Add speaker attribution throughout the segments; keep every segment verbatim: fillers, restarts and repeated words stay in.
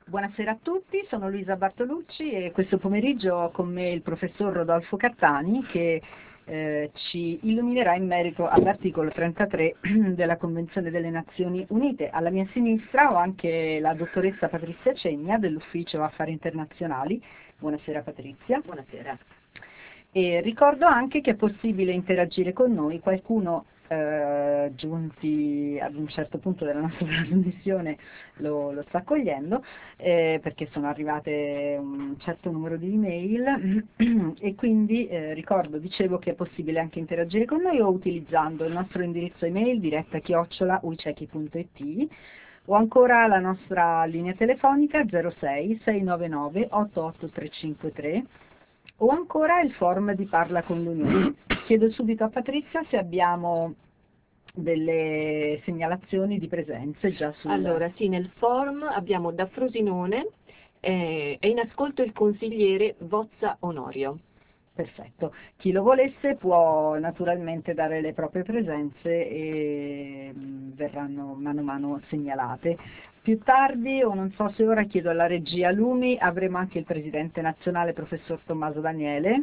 Speaker 1: Buonasera a tutti, sono Luisa Bartolucci e questo pomeriggio ho con me il professor Rodolfo Cattani che eh, ci illuminerà in merito all'articolo trentatré della Convenzione delle Nazioni Unite. Alla mia sinistra ho anche la dottoressa Patrizia Cegna dell'Ufficio Affari Internazionali. Buonasera Patrizia.
Speaker 2: Buonasera.
Speaker 1: E ricordo anche che è possibile interagire con noi, qualcuno eh, giunti ad un certo punto della nostra trasmissione lo, lo sta cogliendo, eh, perché sono arrivate un certo numero di email e quindi eh, ricordo, dicevo che è possibile anche interagire con noi o utilizzando il nostro indirizzo email diretta chiocciola uicechi punto it o ancora la nostra linea telefonica zero sei sei nove nove otto otto tre cinque tre o ancora il forum di Parla con l'Unione. Chiedo subito a Patrizia se abbiamo delle segnalazioni di presenze già sul...
Speaker 2: Allora, sì, nel forum abbiamo da Frosinone, eh, è in ascolto il consigliere Vozza Onorio.
Speaker 1: Perfetto. Chi lo volesse può naturalmente dare le proprie presenze e mh, verranno mano a mano segnalate. Più tardi, o non so se ora, chiedo alla regia Lumi, avremo anche il presidente nazionale, professor Tommaso Daniele.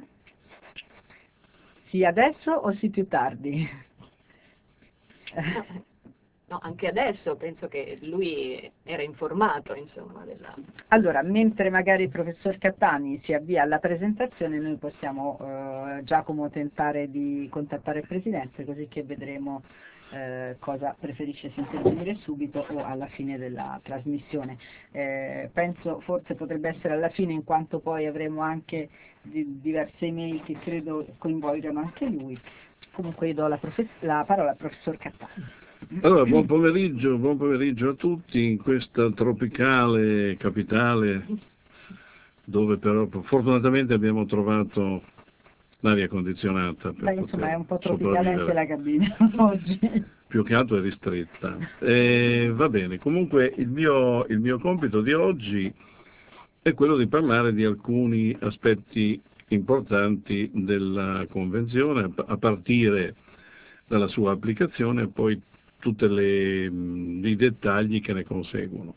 Speaker 1: Sì adesso o sì più tardi?
Speaker 2: No, no, anche adesso penso che lui era informato, insomma, della...
Speaker 1: Allora, mentre magari il professor Cattani si avvia alla presentazione, noi possiamo eh, Giacomo tentare di contattare il Presidente, così che vedremo eh, cosa preferisce se intervenire subito o alla fine della trasmissione. Eh, penso forse potrebbe essere alla fine, in quanto poi avremo anche di, diverse email che credo coinvolgano anche lui. Comunque io do la, la parola al professor Cattani.
Speaker 3: Allora, buon pomeriggio, buon pomeriggio a tutti in questa tropicale capitale dove però fortunatamente abbiamo trovato l'aria condizionata per
Speaker 1: Beh, insomma, è un po' tropicale anche la cabina oggi.
Speaker 3: Più che altro è ristretta. E, va bene, comunque il mio, il mio compito di oggi è quello di parlare di alcuni aspetti importanti della Convenzione, a partire dalla sua applicazione e poi tutti i dettagli che ne conseguono.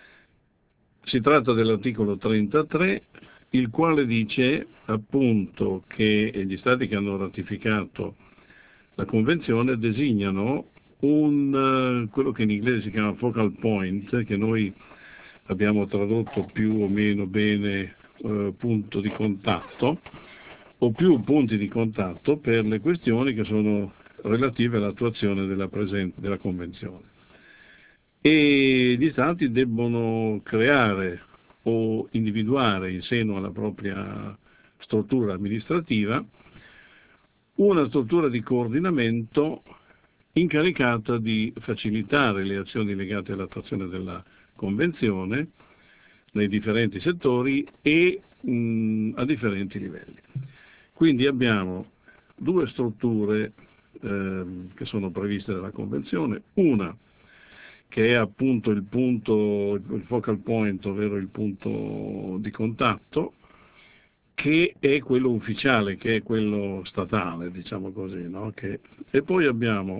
Speaker 3: Si tratta dell'articolo trentatré, il quale dice appunto che gli Stati che hanno ratificato la Convenzione designano un, quello che in inglese si chiama focal point, che noi abbiamo tradotto più o meno bene eh, punto di contatto, o più punti di contatto per le questioni che sono relative all'attuazione della, presente, della Convenzione. E gli Stati debbono creare o individuare in seno alla propria struttura amministrativa una struttura di coordinamento incaricata di facilitare le azioni legate all'attuazione della Convenzione nei differenti settori e mh, a differenti livelli. Quindi abbiamo due strutture eh, che sono previste dalla Convenzione, una che è appunto il punto, il focal point, ovvero il punto di contatto, che è quello ufficiale, che è quello statale, diciamo così, no? Che... E poi abbiamo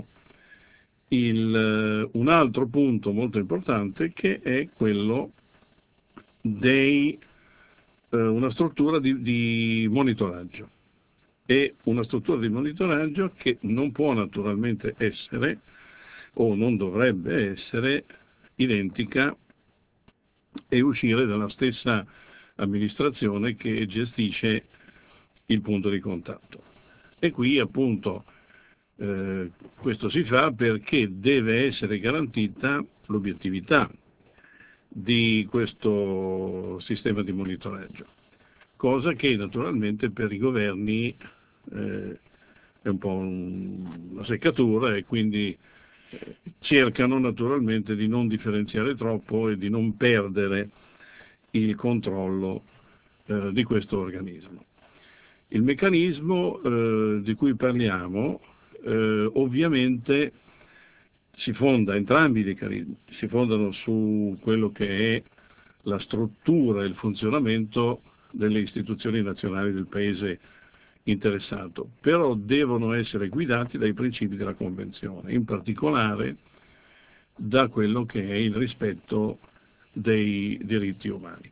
Speaker 3: il, un altro punto molto importante che è quello dei, eh, una struttura di, di monitoraggio. È una struttura di monitoraggio che non può naturalmente essere o non dovrebbe essere identica e uscire dalla stessa amministrazione che gestisce il punto di contatto. E qui appunto eh, questo si fa perché deve essere garantita l'obiettività di questo sistema di monitoraggio, cosa che naturalmente per i governi eh, è un po' un, una seccatura e quindi eh, cercano naturalmente di non differenziare troppo e di non perdere il controllo eh, di questo organismo. Il meccanismo eh, di cui parliamo eh, ovviamente si fonda, entrambi i meccanismi si fondano su quello che è la struttura e il funzionamento delle istituzioni nazionali del paese interessato, però devono essere guidati dai principi della Convenzione, in particolare da quello che è il rispetto dei diritti umani.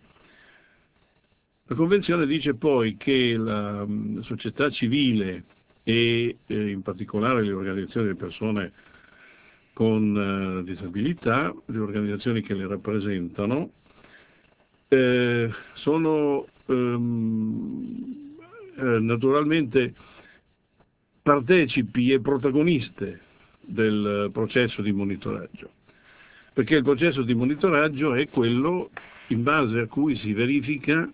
Speaker 3: La Convenzione dice poi che la società civile e eh, in particolare le organizzazioni delle persone con eh, disabilità, le organizzazioni che le rappresentano, eh, sono ehm, eh, naturalmente partecipi e protagoniste del processo di monitoraggio, perché il processo di monitoraggio è quello in base a cui si verifica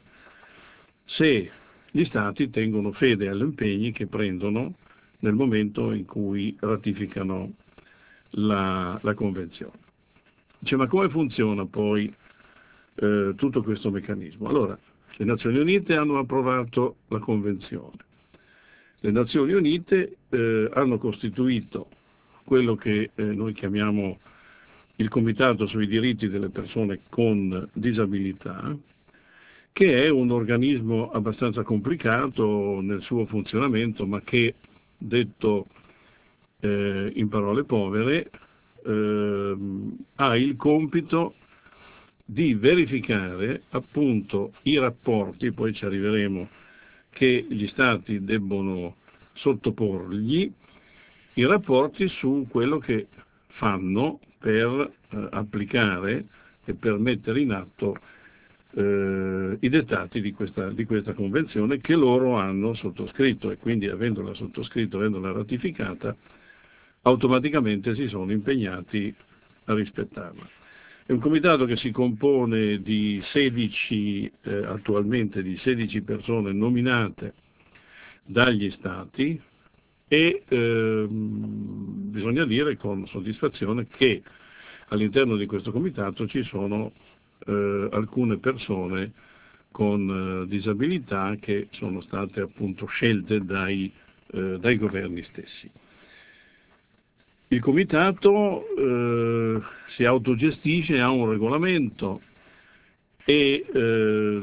Speaker 3: se gli Stati tengono fede agli impegni che prendono nel momento in cui ratificano la, la Convenzione. Dice, ma come funziona poi eh, tutto questo meccanismo? Allora, le Nazioni Unite hanno approvato la Convenzione. Le Nazioni Unite eh, hanno costituito quello che eh, noi chiamiamo il Comitato sui diritti delle persone con disabilità, che è un organismo abbastanza complicato nel suo funzionamento, ma che, detto eh, in parole povere, eh, ha il compito di verificare appunto i rapporti, poi ci arriveremo, che gli Stati debbono sottoporgli, i rapporti su quello che fanno per eh, applicare e per mettere in atto eh, i dettati di questa, di questa convenzione che loro hanno sottoscritto, e quindi avendola sottoscritto, avendola ratificata, automaticamente si sono impegnati a rispettarla. È un comitato che si compone di sedici, eh, attualmente di sedici persone nominate dagli Stati e ehm, bisogna dire con soddisfazione che all'interno di questo comitato ci sono eh, alcune persone con eh, disabilità che sono state appunto scelte dai, eh, dai governi stessi. Il comitato eh, si autogestisce, ha un regolamento e eh,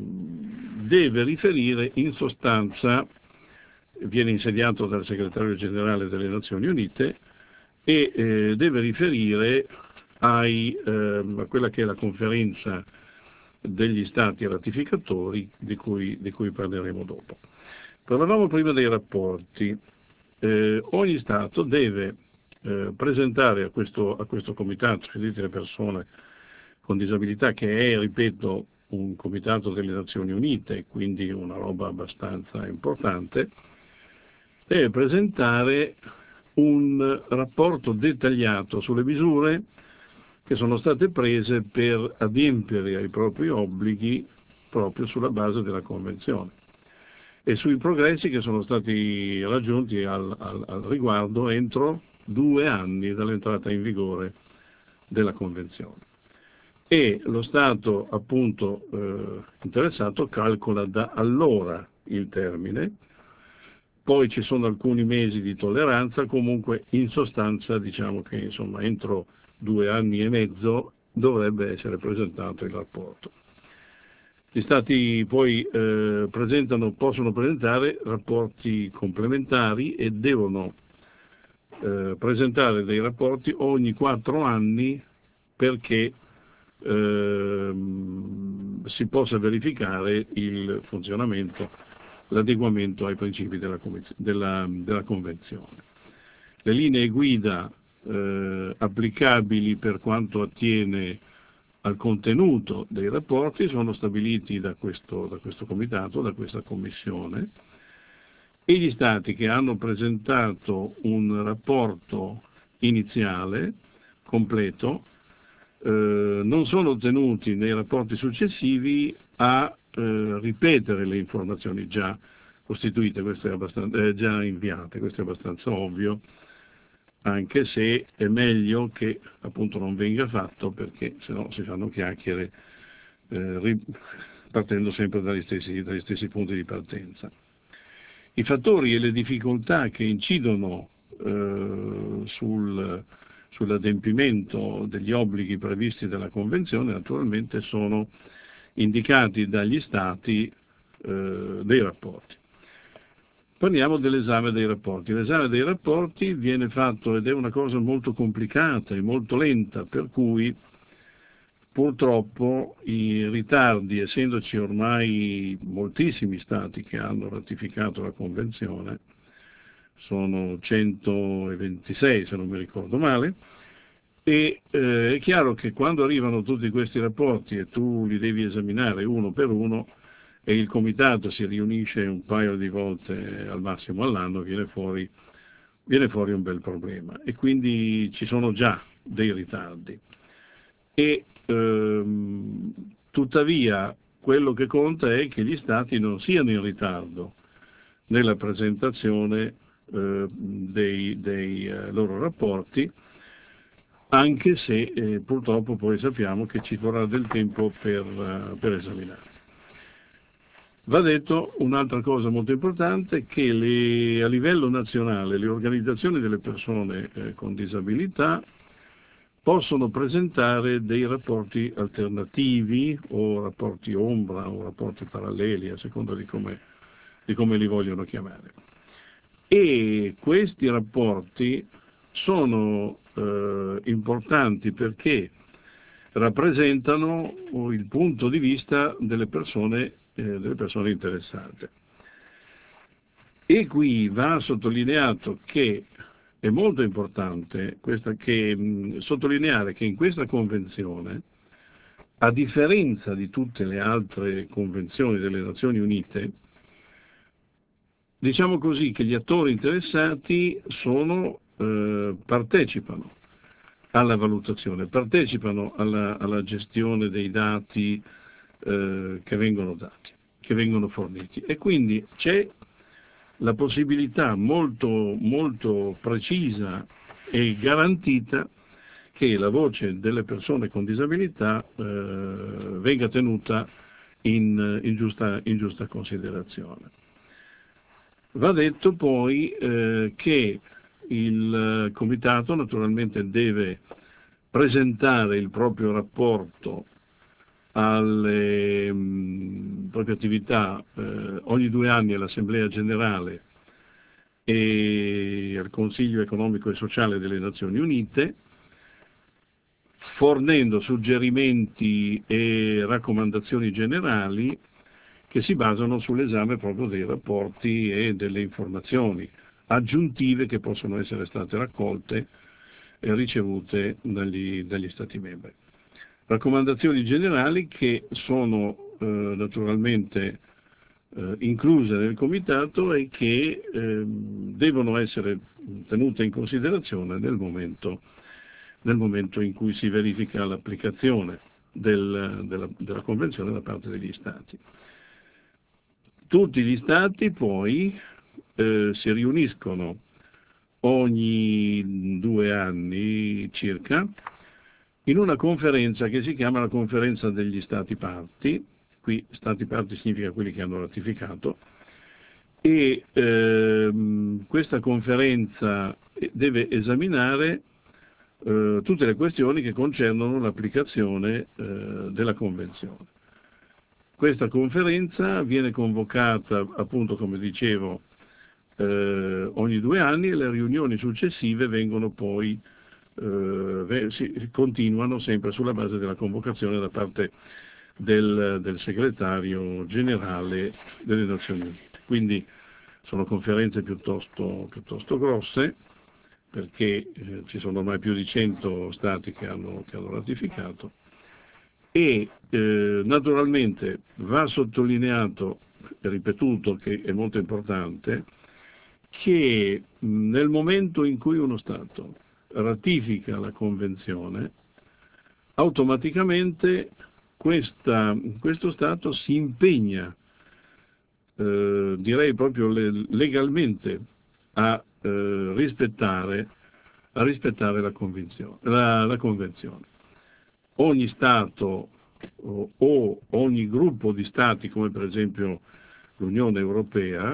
Speaker 3: deve riferire in sostanza, viene insediato dal segretario generale delle Nazioni Unite e eh, deve riferire ai, eh, a quella che è la conferenza degli stati ratificatori di cui, di cui parleremo dopo. Parlavamo prima dei rapporti. Eh, ogni Stato deve eh, presentare a questo, a questo comitato sui diritti delle persone con disabilità, che è, ripeto, un comitato delle Nazioni Unite, quindi una roba abbastanza importante, deve presentare un rapporto dettagliato sulle misure che sono state prese per adempiere ai propri obblighi proprio sulla base della Convenzione e sui progressi che sono stati raggiunti al, al, al riguardo entro due anni dall'entrata in vigore della Convenzione. E lo Stato appunto eh, interessato calcola da allora il termine, poi ci sono alcuni mesi di tolleranza, comunque in sostanza diciamo che insomma entro due anni e mezzo dovrebbe essere presentato il rapporto. Gli Stati poi eh, presentano, possono presentare rapporti complementari e devono eh, presentare dei rapporti ogni quattro anni perché eh, si possa verificare il funzionamento, l'adeguamento ai principi della, della, della Convenzione. Le linee guida eh, applicabili per quanto attiene al contenuto dei rapporti sono stabiliti da questo, da questo comitato, da questa commissione, e gli Stati che hanno presentato un rapporto iniziale, completo, eh, non sono tenuti nei rapporti successivi a eh, ripetere le informazioni già costituite, questo è abbastanza, eh, già inviate, questo è abbastanza ovvio, anche se è meglio che appunto non venga fatto, perché sennò si fanno chiacchiere eh, partendo sempre dagli stessi, dagli stessi punti di partenza. I fattori e le difficoltà che incidono eh, sul, sull'adempimento degli obblighi previsti dalla Convenzione naturalmente sono indicati dagli Stati eh, dei rapporti. Parliamo dell'esame dei rapporti. L'esame dei rapporti viene fatto, ed è una cosa molto complicata e molto lenta, per cui purtroppo i ritardi, essendoci ormai moltissimi Stati che hanno ratificato la Convenzione, sono centoventisei se non mi ricordo male, e eh, è chiaro che quando arrivano tutti questi rapporti e tu li devi esaminare uno per uno, e il comitato si riunisce un paio di volte al massimo all'anno, viene fuori, viene fuori un bel problema, e quindi ci sono già dei ritardi. E ehm, tuttavia quello che conta è che gli Stati non siano in ritardo nella presentazione eh, dei, dei eh, loro rapporti, anche se eh, purtroppo poi sappiamo che ci vorrà del tempo per, uh, per esaminarli. Va detto un'altra cosa molto importante, che le, a livello nazionale le organizzazioni delle persone eh, con disabilità possono presentare dei rapporti alternativi o rapporti ombra o rapporti paralleli, a seconda di come, di come li vogliono chiamare. E questi rapporti sono eh, importanti perché rappresentano il punto di vista delle persone, eh, delle persone interessate. E qui va sottolineato che è molto importante questa, che, mh, sottolineare che in questa convenzione, a differenza di tutte le altre convenzioni delle Nazioni Unite, diciamo così che gli attori interessati sono, eh, partecipano alla valutazione, partecipano alla, alla gestione dei dati eh, che vengono dati, che vengono forniti, e quindi c'è la possibilità molto, molto precisa e garantita che la voce delle persone con disabilità eh, venga tenuta in, in, giusta, in giusta considerazione. Va detto poi eh, che il Comitato naturalmente deve presentare il proprio rapporto alle mh, proprie attività eh, ogni due anni all'Assemblea Generale e al Consiglio Economico e Sociale delle Nazioni Unite, fornendo suggerimenti e raccomandazioni generali che si basano sull'esame proprio dei rapporti e delle informazioni aggiuntive che possono essere state raccolte e ricevute dagli, dagli Stati membri. Raccomandazioni generali che sono eh, naturalmente eh, incluse nel Comitato e che eh, devono essere tenute in considerazione nel momento, nel momento in cui si verifica l'applicazione del, della, della Convenzione da parte degli Stati. Tutti gli Stati poi eh, si riuniscono ogni due anni circa in una conferenza che si chiama la Conferenza degli Stati Parti. Qui Stati Parti significa quelli che hanno ratificato, e ehm, questa conferenza deve esaminare eh, tutte le questioni che concernono l'applicazione eh, della Convenzione. Questa conferenza viene convocata, appunto, come dicevo, eh, ogni due anni, e le riunioni successive vengono poi, eh, si, continuano sempre sulla base della convocazione da parte del, del segretario generale delle Nazioni Unite. Quindi sono conferenze piuttosto, piuttosto grosse, perché eh, ci sono ormai più di cento Stati che hanno, che hanno ratificato. E eh, naturalmente va sottolineato e ripetuto, che è molto importante, che mh, nel momento in cui uno Stato ratifica la Convenzione, automaticamente questa, questo Stato si impegna, eh, direi proprio le, legalmente, a, eh, rispettare, a rispettare la, la, la Convenzione. Ogni Stato o, o ogni gruppo di Stati, come per esempio l'Unione Europea,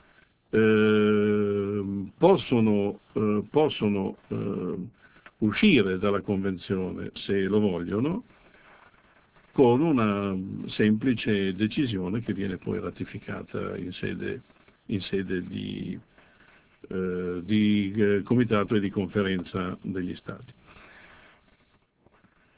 Speaker 3: eh, possono, eh, possono eh, uscire dalla Convenzione, se lo vogliono, con una semplice decisione che viene poi ratificata in sede, in sede di, eh, di eh, Comitato e di Conferenza degli Stati.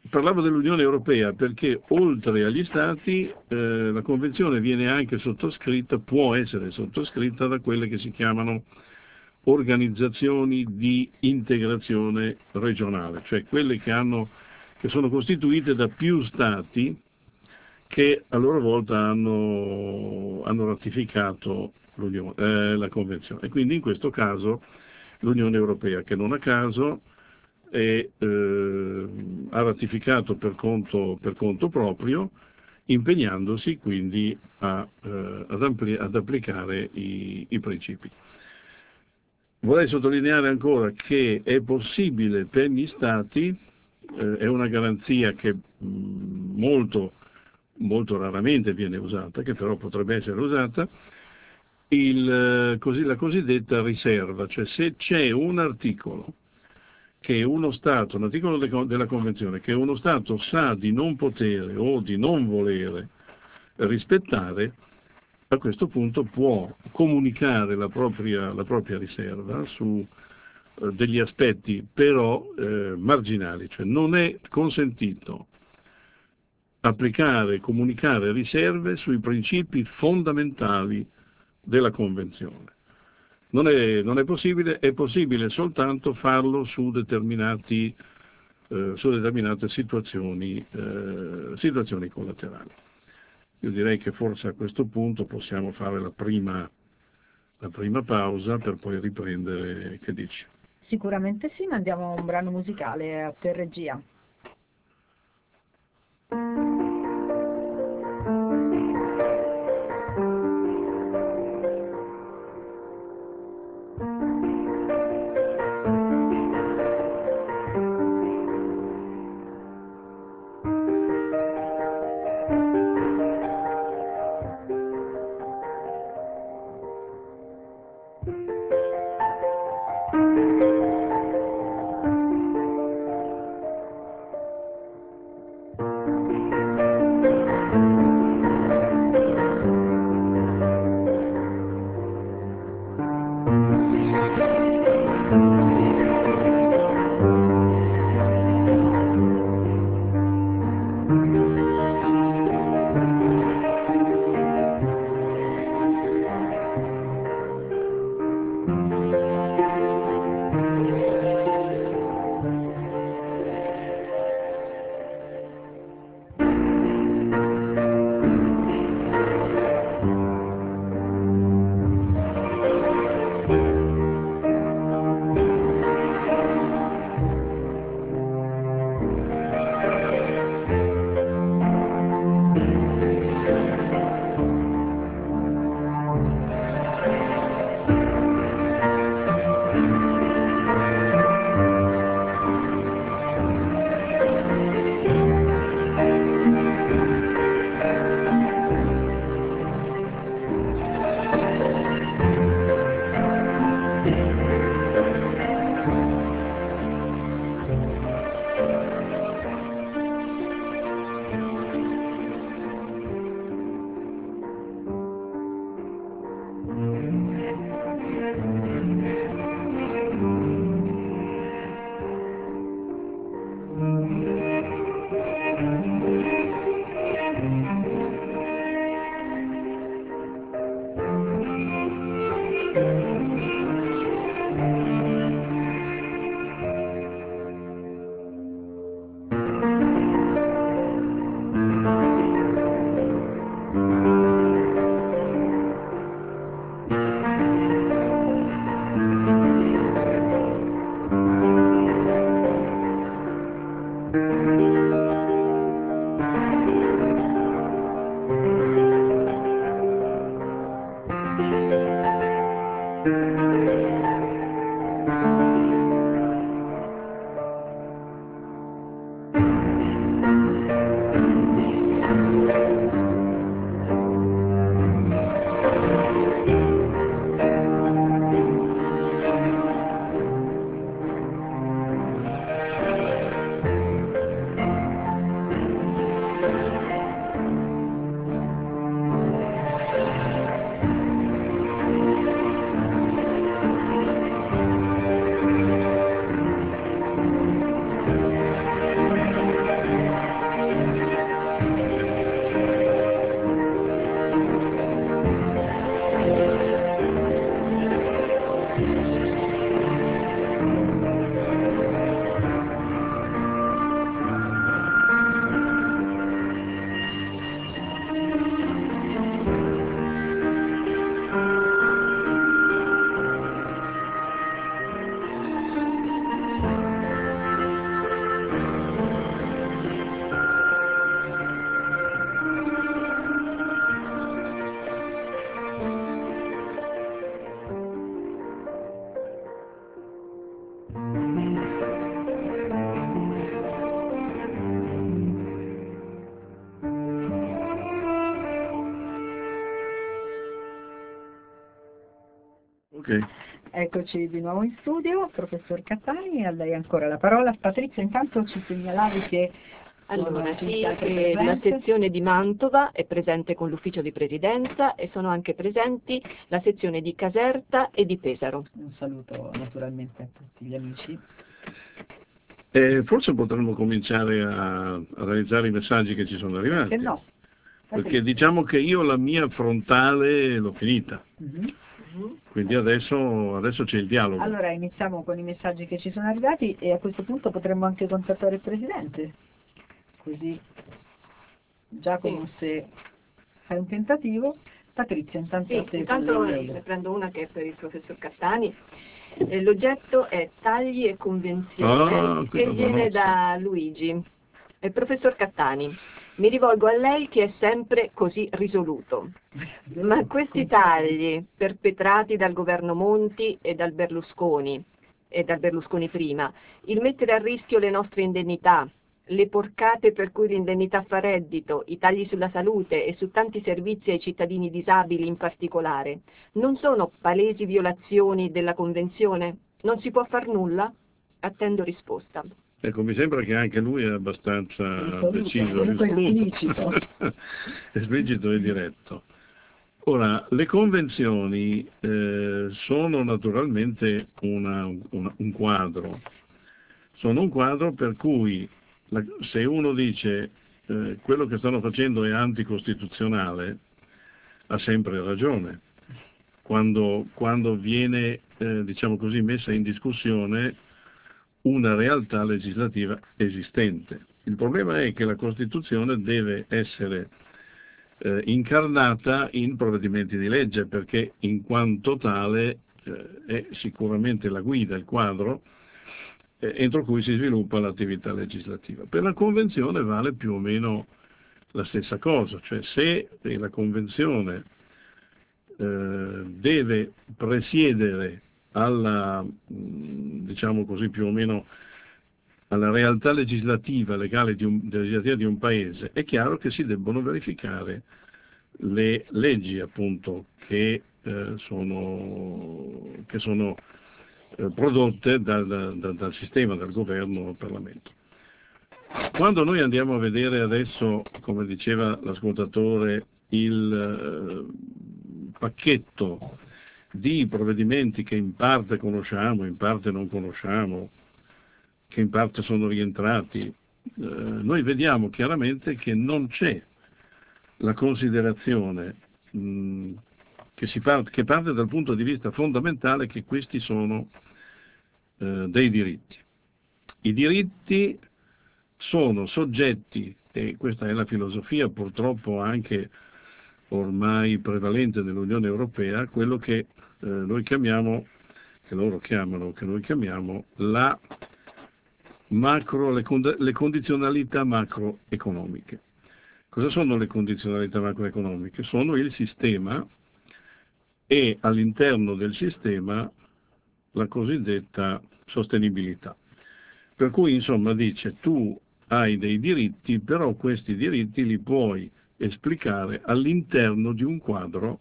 Speaker 3: parlavo dell'Unione Europea perché oltre agli Stati eh, la Convenzione viene anche sottoscritta, può essere sottoscritta da quelle che si chiamano organizzazioni di integrazione regionale, cioè quelle che, hanno, che sono costituite da più Stati che a loro volta hanno, hanno ratificato eh, la Convenzione. E quindi in questo caso l'Unione Europea, che non a caso è, eh, ha ratificato per conto, per conto proprio, impegnandosi quindi a, eh, ad, ampli- ad applicare i, i principi. Vorrei sottolineare ancora che è possibile per gli Stati, eh, è una garanzia che mh, molto, molto raramente viene usata, che però potrebbe essere usata, il, così, la cosiddetta riserva, cioè se c'è un articolo che uno Stato, un articolo de, della Convenzione, che uno Stato sa di non potere o di non volere rispettare, a questo punto può comunicare la propria, la propria riserva su eh, degli aspetti però eh, marginali, cioè non è consentito applicare, comunicare riserve sui principi fondamentali della Convenzione. Non è, non è possibile, è possibile soltanto farlo su, determinati, eh, su determinate situazioni, eh, situazioni collaterali. Io direi che forse a questo punto possiamo fare la prima, la prima pausa per poi riprendere. Che dici?
Speaker 1: Sicuramente sì, ma andiamo a un brano musicale a te regia.
Speaker 3: Ok.
Speaker 1: Eccoci di nuovo in studio, professor Cattani, a lei ancora la parola. Patrizia, intanto ci segnalavi che sono
Speaker 2: Allora,
Speaker 1: tutte
Speaker 2: sì,
Speaker 1: altre
Speaker 2: che la
Speaker 1: presenze.
Speaker 2: sezione di Mantova è presente con l'ufficio di presidenza e sono anche presenti la sezione di Caserta e di Pesaro.
Speaker 1: Un saluto naturalmente a tutti gli amici.
Speaker 3: Eh, forse potremmo cominciare a, a realizzare i messaggi che ci sono arrivati.
Speaker 1: Perché no?
Speaker 3: Perché
Speaker 1: Patrizia.
Speaker 3: diciamo che io la mia frontale l'ho finita,
Speaker 1: Mhm.
Speaker 2: Mhm.
Speaker 3: quindi adesso, adesso c'è il dialogo.
Speaker 1: Allora iniziamo con i messaggi che ci sono arrivati e a questo punto potremmo anche contattare il Presidente, così Giacomo,
Speaker 2: Sì.
Speaker 1: se fai un tentativo. Patrizia, intanto a
Speaker 2: Sì,
Speaker 1: te con
Speaker 2: intanto ne
Speaker 1: l'email.
Speaker 2: prendo una che è per il professor Cattani. Eh, L'oggetto è Tagli e convenzione
Speaker 3: Ah, qui
Speaker 2: e
Speaker 3: lo
Speaker 2: viene
Speaker 3: conosco.
Speaker 2: da Luigi. Eh, professor Cattani, mi rivolgo a lei che è sempre così risoluto. Ma questi tagli perpetrati dal governo Monti e dal Berlusconi, e dal Berlusconi prima, il mettere a rischio le nostre indennità, le porcate per cui l'indennità fa reddito, i tagli sulla salute e su tanti servizi ai cittadini disabili in particolare, non sono palesi violazioni della Convenzione? Non si può far nulla? Attendo risposta.
Speaker 3: Ecco, mi sembra che anche lui è abbastanza
Speaker 1: Risoluto,
Speaker 3: preciso,
Speaker 1: comunque
Speaker 3: risoluto,
Speaker 1: esplicito.
Speaker 3: esplicito e diretto. Ora, le convenzioni eh, sono naturalmente una- una- un quadro, sono un quadro per cui la- se uno dice eh, quello che stanno facendo è anticostituzionale, ha sempre ragione. Quando, quando viene, eh, diciamo così, messa in discussione una realtà legislativa esistente. Il problema è che la Costituzione deve essere eh, incarnata in provvedimenti di legge, perché in quanto tale eh, è sicuramente la guida, il quadro eh, entro cui si sviluppa l'attività legislativa. Per la Convenzione vale più o meno la stessa cosa, cioè se la Convenzione eh, deve presiedere alla, mh, diciamo così, più o meno alla realtà legislativa, legale di un, legislativa di un paese, è chiaro che si debbono verificare le leggi appunto che eh, sono, che sono eh, prodotte da, da, da, dal sistema, dal governo, dal Parlamento. Quando noi andiamo a vedere adesso, come diceva l'ascoltatore, il eh, pacchetto di provvedimenti che in parte conosciamo, in parte non conosciamo, che in parte sono rientrati, eh, noi vediamo chiaramente che non c'è la considerazione mh, che, si parte, che parte dal punto di vista fondamentale che questi sono eh, dei diritti. I diritti sono soggetti, e questa è la filosofia purtroppo anche ormai prevalente nell'Unione Europea, quello che eh, noi chiamiamo, che loro chiamano, che noi chiamiamo la macro, le, cond- le condizionalità macroeconomiche. Cosa sono le condizionalità macroeconomiche? Sono il sistema e all'interno del sistema la cosiddetta sostenibilità. Per cui insomma dice tu hai dei diritti, però questi diritti li puoi esplicare all'interno di un quadro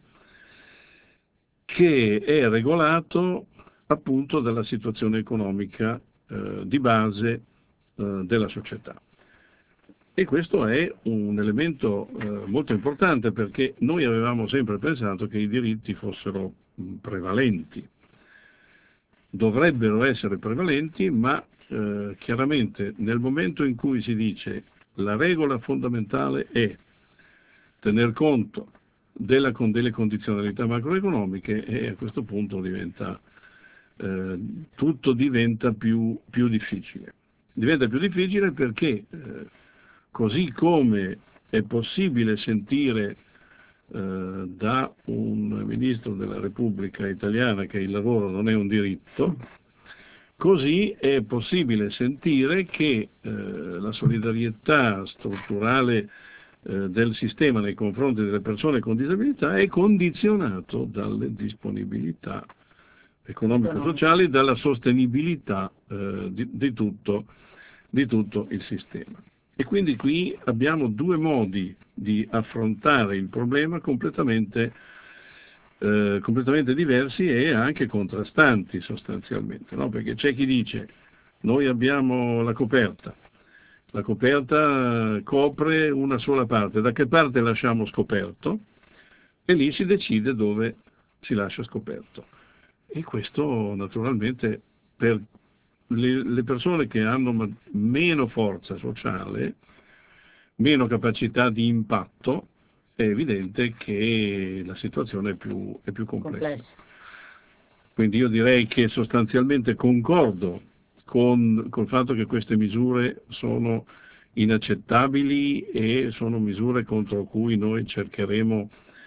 Speaker 3: che è regolato appunto dalla situazione economica eh, di base eh, della società. E questo è un elemento eh, molto importante, perché noi avevamo sempre pensato che i diritti fossero mh, prevalenti, dovrebbero essere prevalenti, ma eh, chiaramente nel momento in cui si dice la regola fondamentale è tener conto della, delle condizionalità macroeconomiche, e a questo punto diventa, eh, tutto diventa più, più difficile. Diventa più difficile perché eh, così come è possibile sentire eh, da un ministro della Repubblica italiana che il lavoro non è un diritto, così è possibile sentire che eh, la solidarietà strutturale eh, del sistema nei confronti delle persone con disabilità è condizionato dalle disponibilità economico-sociali, dalla sostenibilità eh, di, di, tutto, di tutto il sistema. E quindi qui abbiamo due modi di affrontare il problema completamente eh, completamente diversi e anche contrastanti sostanzialmente, no? Perché c'è chi dice noi abbiamo la coperta, la coperta copre una sola parte, da che parte lasciamo scoperto? E lì si decide dove si lascia scoperto. E questo naturalmente per le, le persone che hanno ma- meno forza sociale, meno capacità di impatto, è evidente che la situazione è più, è più complessa.
Speaker 1: Complesso.
Speaker 3: Quindi io direi che sostanzialmente concordo con col fatto che queste misure sono inaccettabili e sono misure contro cui noi cercheremo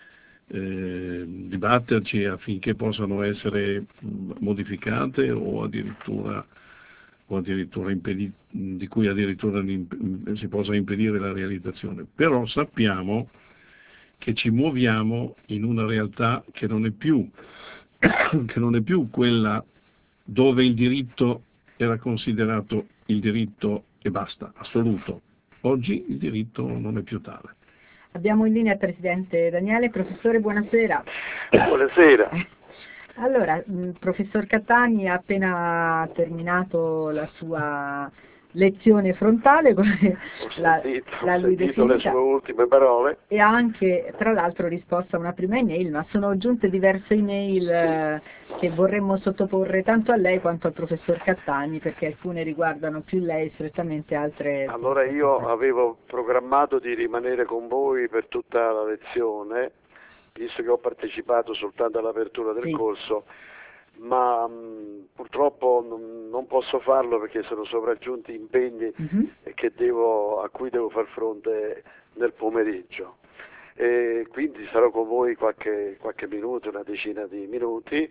Speaker 3: eh, di batterci affinché possano essere mh, modificate o addirittura, o addirittura impedi- di cui addirittura l'imp- si possa impedire la realizzazione. Però sappiamo che ci muoviamo in una realtà che non è più, che non è più quella dove il diritto era considerato il diritto e basta, assoluto. Oggi il diritto non è più tale.
Speaker 1: Abbiamo in linea il Presidente Daniele. Professore, buonasera.
Speaker 4: Buonasera.
Speaker 1: Allora, mh, professor Cattani ha appena terminato la sua lezione frontale, come
Speaker 4: Ho
Speaker 1: la,
Speaker 4: sentito,
Speaker 1: l'ha
Speaker 4: ho
Speaker 1: lui
Speaker 4: sentito le
Speaker 1: definita,
Speaker 4: sue ultime parole.
Speaker 1: e ha anche, tra l'altro, risposto a una prima email, ma sono giunte diverse email eh, che vorremmo sottoporre tanto a lei quanto al professor Cattani, perché alcune riguardano più lei strettamente, altre... il
Speaker 4: Allora
Speaker 1: professor
Speaker 4: io
Speaker 1: Cattani.
Speaker 4: avevo programmato di rimanere con voi per tutta la lezione, visto che ho partecipato soltanto all'apertura del
Speaker 1: Sì.
Speaker 4: corso, ma mh, purtroppo non, non posso farlo perché sono sopraggiunti impegni
Speaker 1: Mhm.
Speaker 4: e che devo, a cui devo far fronte nel pomeriggio. E quindi sarò con voi qualche, qualche minuto, una decina di minuti,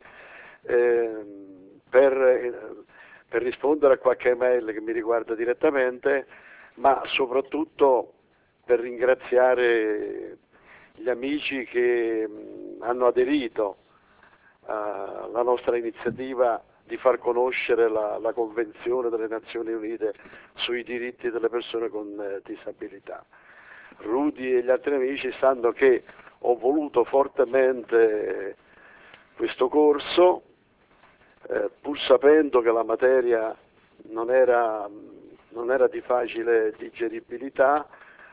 Speaker 4: ehm, per, eh, per rispondere a qualche email che mi riguarda direttamente, ma soprattutto per ringraziare gli amici che mh, hanno aderito alla nostra iniziativa di far conoscere la, la Convenzione delle Nazioni Unite sui diritti delle persone con eh, disabilità. Rudy e gli altri amici sanno che ho voluto fortemente questo corso, eh, pur sapendo che la materia non era, non era di facile digeribilità,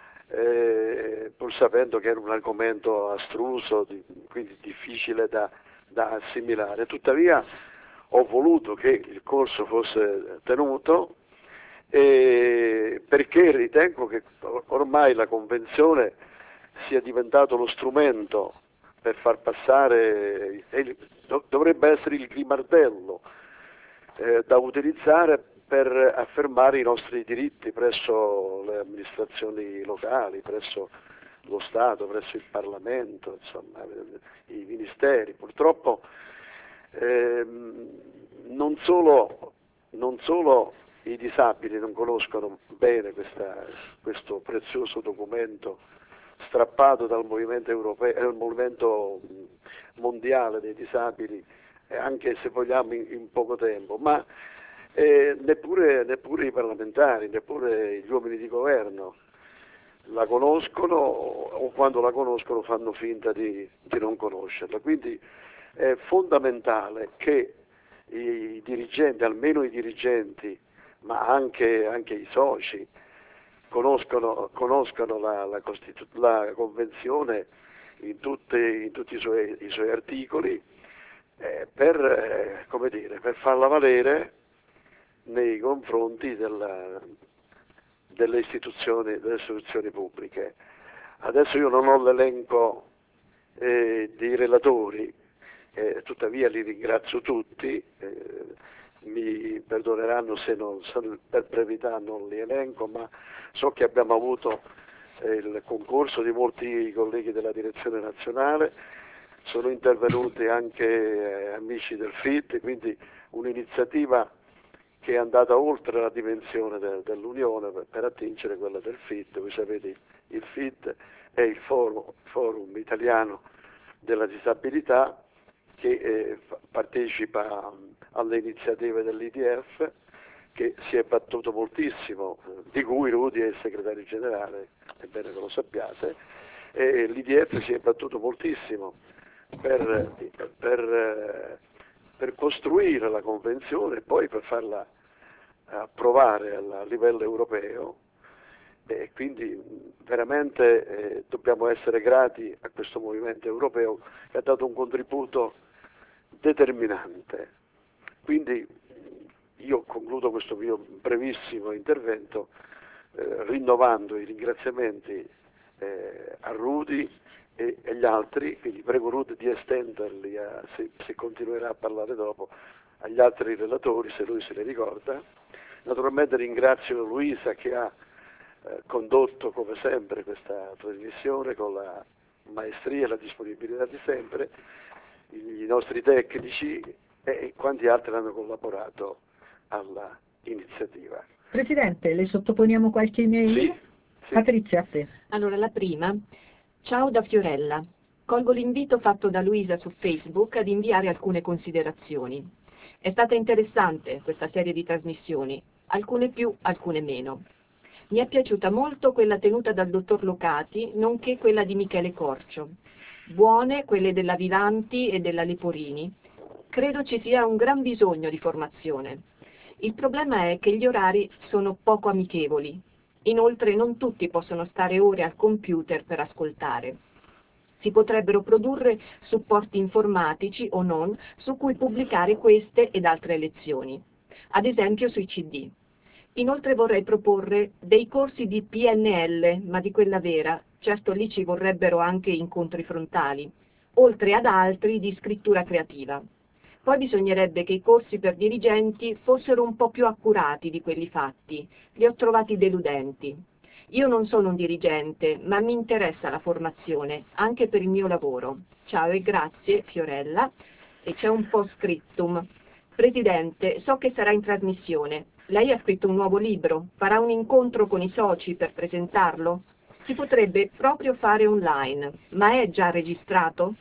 Speaker 4: eh, pur sapendo che era un argomento astruso, di, quindi difficile da, da assimilare. Tuttavia ho voluto che il corso fosse tenuto, eh, perché ritengo che ormai la Convenzione sia diventato lo strumento per far passare, eh, dovrebbe essere il grimaldello eh, da utilizzare per affermare i nostri diritti presso le amministrazioni locali, presso lo Stato, presso il Parlamento, insomma, i ministeri. Purtroppo ehm, non solo, non solo i disabili non conoscono bene questa, questo prezioso documento strappato dal movimento, europeo, dal movimento mondiale dei disabili, eh, anche se vogliamo in, in poco tempo, ma eh, neppure, neppure i parlamentari, neppure gli uomini di governo la conoscono, o quando la conoscono fanno finta di, di non conoscerla. Quindi è fondamentale che i dirigenti, almeno i dirigenti, ma anche, anche i soci, conoscono, conoscano la, la, Costitu- la Convenzione in, tutte, in tutti i suoi, i suoi articoli, eh, per, eh, come dire, per farla valere nei confronti della, delle, istituzioni, delle istituzioni pubbliche. Adesso io non ho l'elenco eh, dei relatori, eh, tuttavia li ringrazio tutti, eh, mi perdoneranno se, non, se per brevità non li elenco, ma so che abbiamo avuto eh, il concorso di molti colleghi della direzione nazionale, sono intervenuti anche eh, amici del F I T, quindi un'iniziativa che è andata oltre la dimensione de, dell'Unione per, per attingere quella del F I T. Voi sapete, il F I T è il forum, forum italiano della disabilità che eh, partecipa alle iniziative dell'I D F, che si è battuto moltissimo, di cui Rudy è il segretario generale, è bene che lo sappiate, e l'I D F si è battuto moltissimo per, per, per costruire la convenzione e poi per farla approvare a livello europeo. E quindi veramente eh, dobbiamo essere grati a questo movimento europeo che ha dato un contributo determinante. Quindi io concludo questo mio brevissimo intervento eh, rinnovando i ringraziamenti eh, a Rudy e agli altri, quindi prego Rudy di estenderli, a, se, se continuerà a parlare dopo, agli altri relatori, se lui se ne ricorda. Naturalmente ringrazio Luisa che ha eh, condotto come sempre questa trasmissione con la maestria e la disponibilità di sempre, i nostri tecnici e quanti altri hanno collaborato alla iniziativa.
Speaker 1: Presidente, le sottoponiamo qualche email?
Speaker 4: Sì, sì.
Speaker 1: Patrizia, a te.
Speaker 2: Allora, la prima. Ciao da Fiorella. Colgo l'invito fatto da Luisa su Facebook ad inviare alcune considerazioni. È stata interessante questa serie di trasmissioni, alcune più, alcune meno. Mi è piaciuta molto quella tenuta dal dottor Locati, nonché quella di Michele Corcio. Buone quelle della Vivanti e della Leporini. Credo ci sia un gran bisogno di formazione. Il problema è che gli orari sono poco amichevoli. Inoltre non tutti possono stare ore al computer per ascoltare. Si potrebbero produrre supporti informatici o non su cui pubblicare queste ed altre lezioni, ad esempio sui C D. Inoltre vorrei proporre dei corsi di P N L, ma di quella vera, certo lì ci vorrebbero anche incontri frontali, oltre ad altri di scrittura creativa. Poi bisognerebbe che i corsi per dirigenti fossero un po' più accurati di quelli fatti, li ho trovati deludenti. Io non sono un dirigente, ma mi interessa la formazione, anche per il mio lavoro. Ciao e grazie, Fiorella. E c'è un post-scriptum. Presidente, so che sarà in trasmissione. Lei ha scritto un nuovo libro, farà un incontro con i soci per presentarlo? Si potrebbe proprio fare online, ma è già registrato?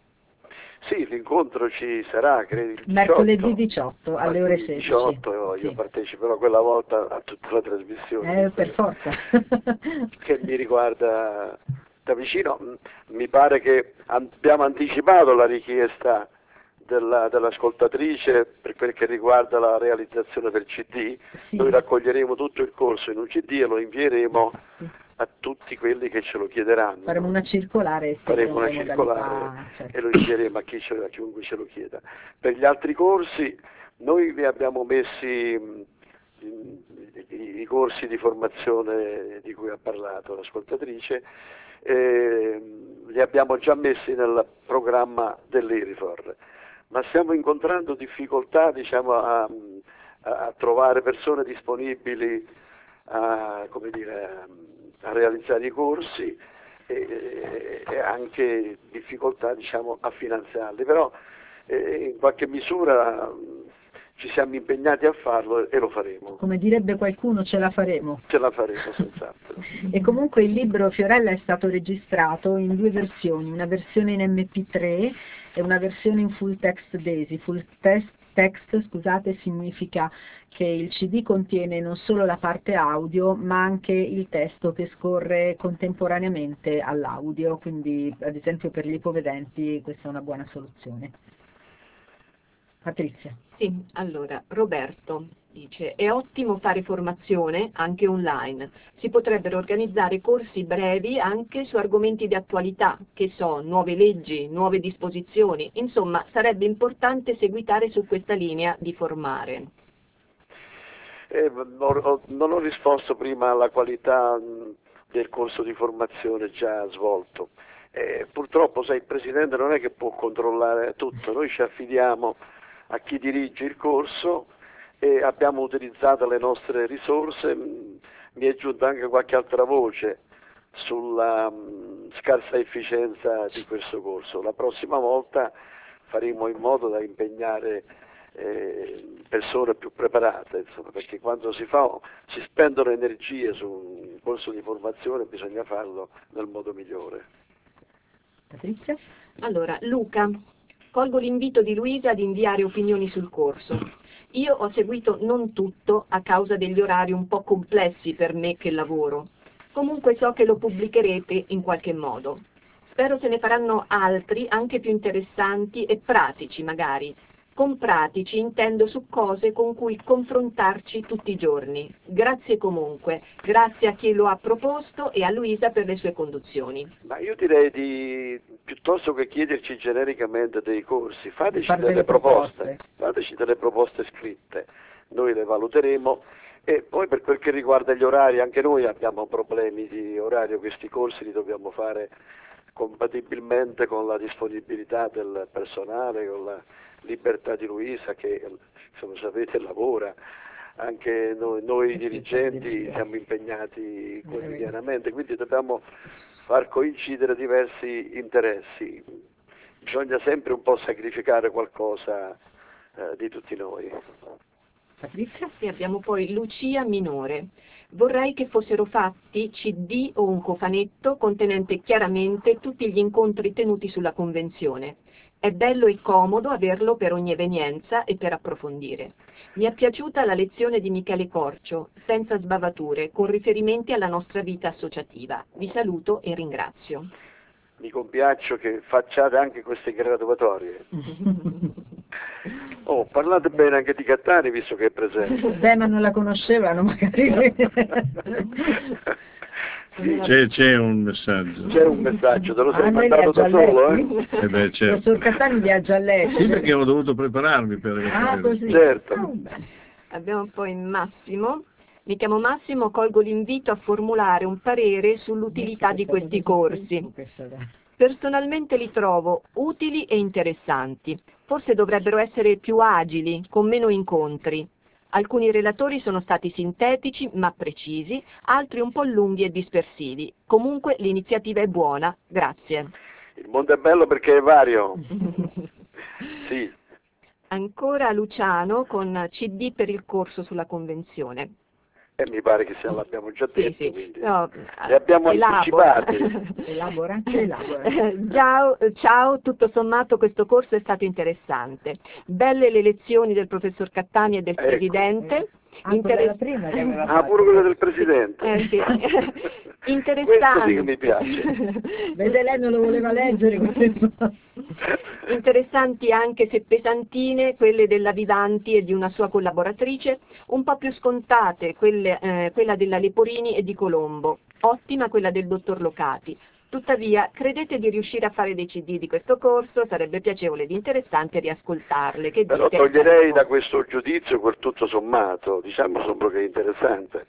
Speaker 4: Sì, l'incontro ci sarà, credo, il diciotto.
Speaker 1: Mercoledì diciotto alle ore sedici.
Speaker 4: diciotto, io
Speaker 1: sì.
Speaker 4: parteciperò quella volta a tutta la trasmissione.
Speaker 1: Eh, per forza.
Speaker 4: Che mi riguarda da vicino. Mi pare che abbiamo anticipato la richiesta della, dell'ascoltatrice per quel che riguarda la realizzazione del C D.
Speaker 1: Sì.
Speaker 4: Noi raccoglieremo tutto il corso in un C D e lo invieremo
Speaker 1: Sì.
Speaker 4: a tutti quelli che ce lo chiederanno.
Speaker 1: Faremo una circolare e
Speaker 4: Faremo una
Speaker 1: spiegheremo le
Speaker 4: circolare
Speaker 1: modalità, certo.
Speaker 4: e lo invieremo a, chi ce, a chiunque ce lo chieda. Per gli altri corsi noi li abbiamo messi mh, i, i corsi di formazione di cui ha parlato l'ascoltatrice, eh, li abbiamo già messi nel programma dell'Erifor, ma stiamo incontrando difficoltà, diciamo, a, a, a trovare persone disponibili a, come dire, a realizzare i corsi e, e anche difficoltà, diciamo, a finanziarli, però eh, in qualche misura ci siamo impegnati a farlo e lo faremo.
Speaker 1: Come direbbe qualcuno, ce la faremo.
Speaker 4: Ce la faremo senz'altro.
Speaker 1: E comunque il libro Fiorella è stato registrato in due versioni, una versione in M P tre e una versione in full text DAISY. Full text, text scusate, significa che il C D contiene non solo la parte audio ma anche il testo che scorre contemporaneamente all'audio, quindi ad esempio per gli ipovedenti questa è una buona soluzione. Patrizia.
Speaker 2: Sì, allora, Roberto dice, è ottimo fare formazione anche online, si potrebbero organizzare corsi brevi anche su argomenti di attualità, che so, nuove leggi, nuove disposizioni, insomma sarebbe importante seguitare su questa linea di formare.
Speaker 4: Eh, non ho risposto prima alla qualità del corso di formazione già svolto. Eh, purtroppo, sai, il Presidente non è che può controllare tutto, noi ci affidiamo a chi dirige il corso e abbiamo utilizzato le nostre risorse. Mi è giunta anche qualche altra voce sulla um, scarsa efficienza di questo corso. La prossima volta faremo in modo da impegnare eh, persone più preparate, insomma, perché quando si fa, si spendono energie su un corso di formazione bisogna farlo nel modo migliore.
Speaker 1: Patrizia?
Speaker 2: Allora, Luca. Colgo l'invito di Luisa ad inviare opinioni sul corso. Io ho seguito non tutto a causa degli orari un po' complessi per me che lavoro. Comunque so che lo pubblicherete in qualche modo. Spero se ne faranno altri anche più interessanti e pratici magari. Con pratici intendo su cose con cui confrontarci tutti i giorni. Grazie comunque, grazie a chi lo ha proposto e a Luisa per le sue conduzioni.
Speaker 4: Ma io direi di, piuttosto che chiederci genericamente dei corsi, fateci
Speaker 1: Fare
Speaker 4: delle
Speaker 1: delle
Speaker 4: proposte,
Speaker 1: proposte.
Speaker 4: fateci delle proposte scritte, noi le valuteremo e poi per quel che riguarda gli orari, anche noi abbiamo problemi di orario, questi corsi li dobbiamo fare compatibilmente con la disponibilità del personale, con la libertà di Luisa che, come sapete, lavora. Anche noi, noi dirigenti siamo impegnati quotidianamente, quindi dobbiamo far coincidere diversi interessi. Bisogna sempre un po' sacrificare qualcosa eh, di tutti noi.
Speaker 1: Patrizia?
Speaker 2: E abbiamo poi Lucia Minore. Vorrei che fossero fatti C D o un cofanetto contenente chiaramente tutti gli incontri tenuti sulla convenzione. È bello e comodo averlo per ogni evenienza e per approfondire. Mi è piaciuta la lezione di Michele Corcio, senza sbavature, con riferimenti alla nostra vita associativa. Vi saluto e ringrazio.
Speaker 4: Mi compiaccio che facciate anche queste graduatorie. Oh, parlate bene anche di Cattani, visto che è presente.
Speaker 1: Beh, ma non la conoscevano magari.
Speaker 4: Sì,
Speaker 3: C'è, c'è un messaggio.
Speaker 4: c'è un messaggio, te lo sei
Speaker 1: Ah, noi li ha
Speaker 4: mandato
Speaker 1: già
Speaker 4: da solo,
Speaker 1: letti?
Speaker 4: eh?
Speaker 3: Eh beh,
Speaker 1: Il
Speaker 3: certo.
Speaker 1: professor Cattani li ha già letti.
Speaker 3: Sì, perché ho dovuto prepararmi per
Speaker 1: Ah, così.
Speaker 4: Certo.
Speaker 1: Ah, bene.
Speaker 2: Abbiamo poi Massimo. Mi chiamo Massimo, colgo l'invito a formulare un parere sull'utilità di questi corsi. Personalmente li trovo utili e interessanti. Forse dovrebbero essere più agili, con meno incontri. Alcuni relatori sono stati sintetici ma precisi, altri un po' lunghi e dispersivi. Comunque l'iniziativa è buona, grazie.
Speaker 4: Il mondo è bello perché è vario. Sì.
Speaker 2: Ancora Luciano con C D per il corso sulla convenzione.
Speaker 4: E mi pare che se l'abbiamo già
Speaker 2: Sì,
Speaker 4: detto,
Speaker 2: sì.
Speaker 4: quindi
Speaker 2: No,
Speaker 4: li abbiamo
Speaker 2: elabora.
Speaker 4: anticipati.
Speaker 1: Elabora, elabora.
Speaker 2: Ciao, ciao, tutto sommato questo corso è stato interessante. Belle le lezioni del professor Cattani e del
Speaker 4: Ecco.
Speaker 2: Presidente.
Speaker 1: Ah, quella era la prima che aveva
Speaker 4: Ah,
Speaker 1: fatto.
Speaker 4: pure quella del Presidente.
Speaker 2: Eh, sì.
Speaker 4: Questo sì che mi piace.
Speaker 1: Vede, lei non lo voleva leggere questo.
Speaker 2: Interessanti anche se pesantine quelle della Vivanti e di una sua collaboratrice, un po' più scontate quelle, eh, quella della Leporini e di Colombo, ottima quella del dottor Locati. Tuttavia, credete di riuscire a fare dei C D di questo corso? Sarebbe piacevole ed interessante riascoltarle. Che
Speaker 4: Però
Speaker 2: dite?
Speaker 4: toglierei
Speaker 2: Ecco.
Speaker 4: da questo giudizio quel tutto sommato, diciamo solo che è interessante.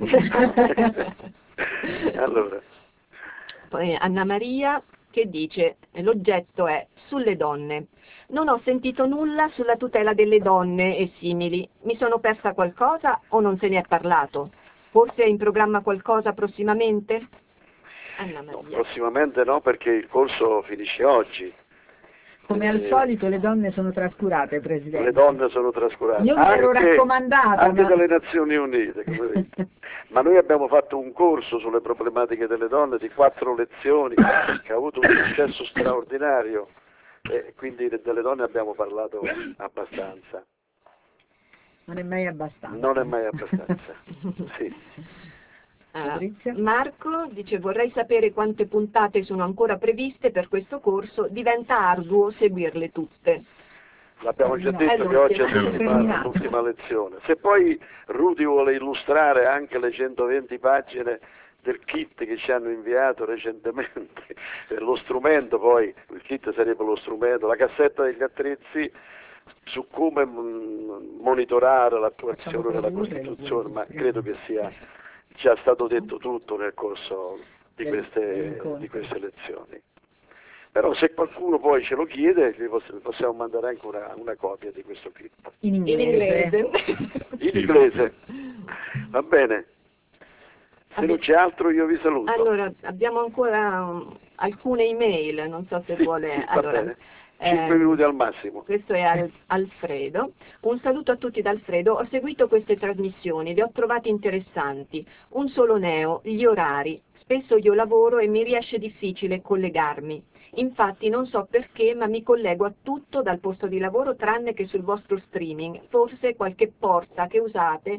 Speaker 4: Allora,
Speaker 2: Poi Anna Maria che dice, l'oggetto è sulle donne. Non ho sentito nulla sulla tutela delle donne e simili. Mi sono persa qualcosa o non se ne è parlato? Forse è in programma qualcosa prossimamente? Anna
Speaker 4: no,
Speaker 2: Maria.
Speaker 4: prossimamente no, perché il corso finisce oggi.
Speaker 1: Come al solito le donne sono trascurate, Presidente.
Speaker 4: Le donne sono trascurate.
Speaker 1: Io mi ero
Speaker 4: Anche-
Speaker 1: raccomandata,
Speaker 4: Anche
Speaker 1: ma-
Speaker 4: dalle Nazioni Unite, come vedi. Ma noi abbiamo fatto un corso sulle problematiche delle donne di quattro lezioni che ha avuto un successo straordinario e quindi delle donne abbiamo parlato abbastanza.
Speaker 1: Non è mai abbastanza.
Speaker 4: Non è mai abbastanza. Sì.
Speaker 2: Ah,
Speaker 1: Patrizia?
Speaker 2: Marco dice vorrei sapere quante puntate sono ancora previste per questo corso, diventa arduo seguirle tutte.
Speaker 4: L'abbiamo già
Speaker 1: Terminato.
Speaker 4: detto che oggi è
Speaker 1: È
Speaker 4: l'ultima,
Speaker 1: terminato.
Speaker 4: l'ultima lezione. Se poi Rudy vuole illustrare anche le centoventi pagine del kit che ci hanno inviato recentemente, lo strumento poi, il kit sarebbe lo strumento, la cassetta degli attrezzi su come mm, monitorare l'attuazione
Speaker 1: Facciamo
Speaker 4: della
Speaker 1: produrre, lo
Speaker 4: Costituzione, ma
Speaker 1: produciamo.
Speaker 4: credo che sia già stato detto tutto nel corso di
Speaker 1: Del-
Speaker 4: queste,
Speaker 1: dell'incontro.
Speaker 4: di queste lezioni. Però se qualcuno poi ce lo chiede, gli poss- possiamo mandare anche una, una copia di questo kit.
Speaker 1: In
Speaker 2: In
Speaker 1: inglese.
Speaker 2: inglese.
Speaker 4: In inglese. Va bene. Se non c'è altro io vi saluto.
Speaker 2: Allora, abbiamo ancora um, alcune email, non so se
Speaker 4: Sì,
Speaker 2: vuole...
Speaker 4: sì, va
Speaker 2: allora,
Speaker 4: bene. Cinque
Speaker 2: ehm,
Speaker 4: minuti al massimo.
Speaker 2: Questo è Al- Alfredo. Un saluto a tutti da Alfredo. Ho seguito queste trasmissioni, le ho trovate interessanti. Un solo neo, gli orari. Spesso io lavoro e mi riesce difficile collegarmi. Infatti non so perché, ma mi collego a tutto dal posto di lavoro tranne che sul vostro streaming. Forse qualche porta che usate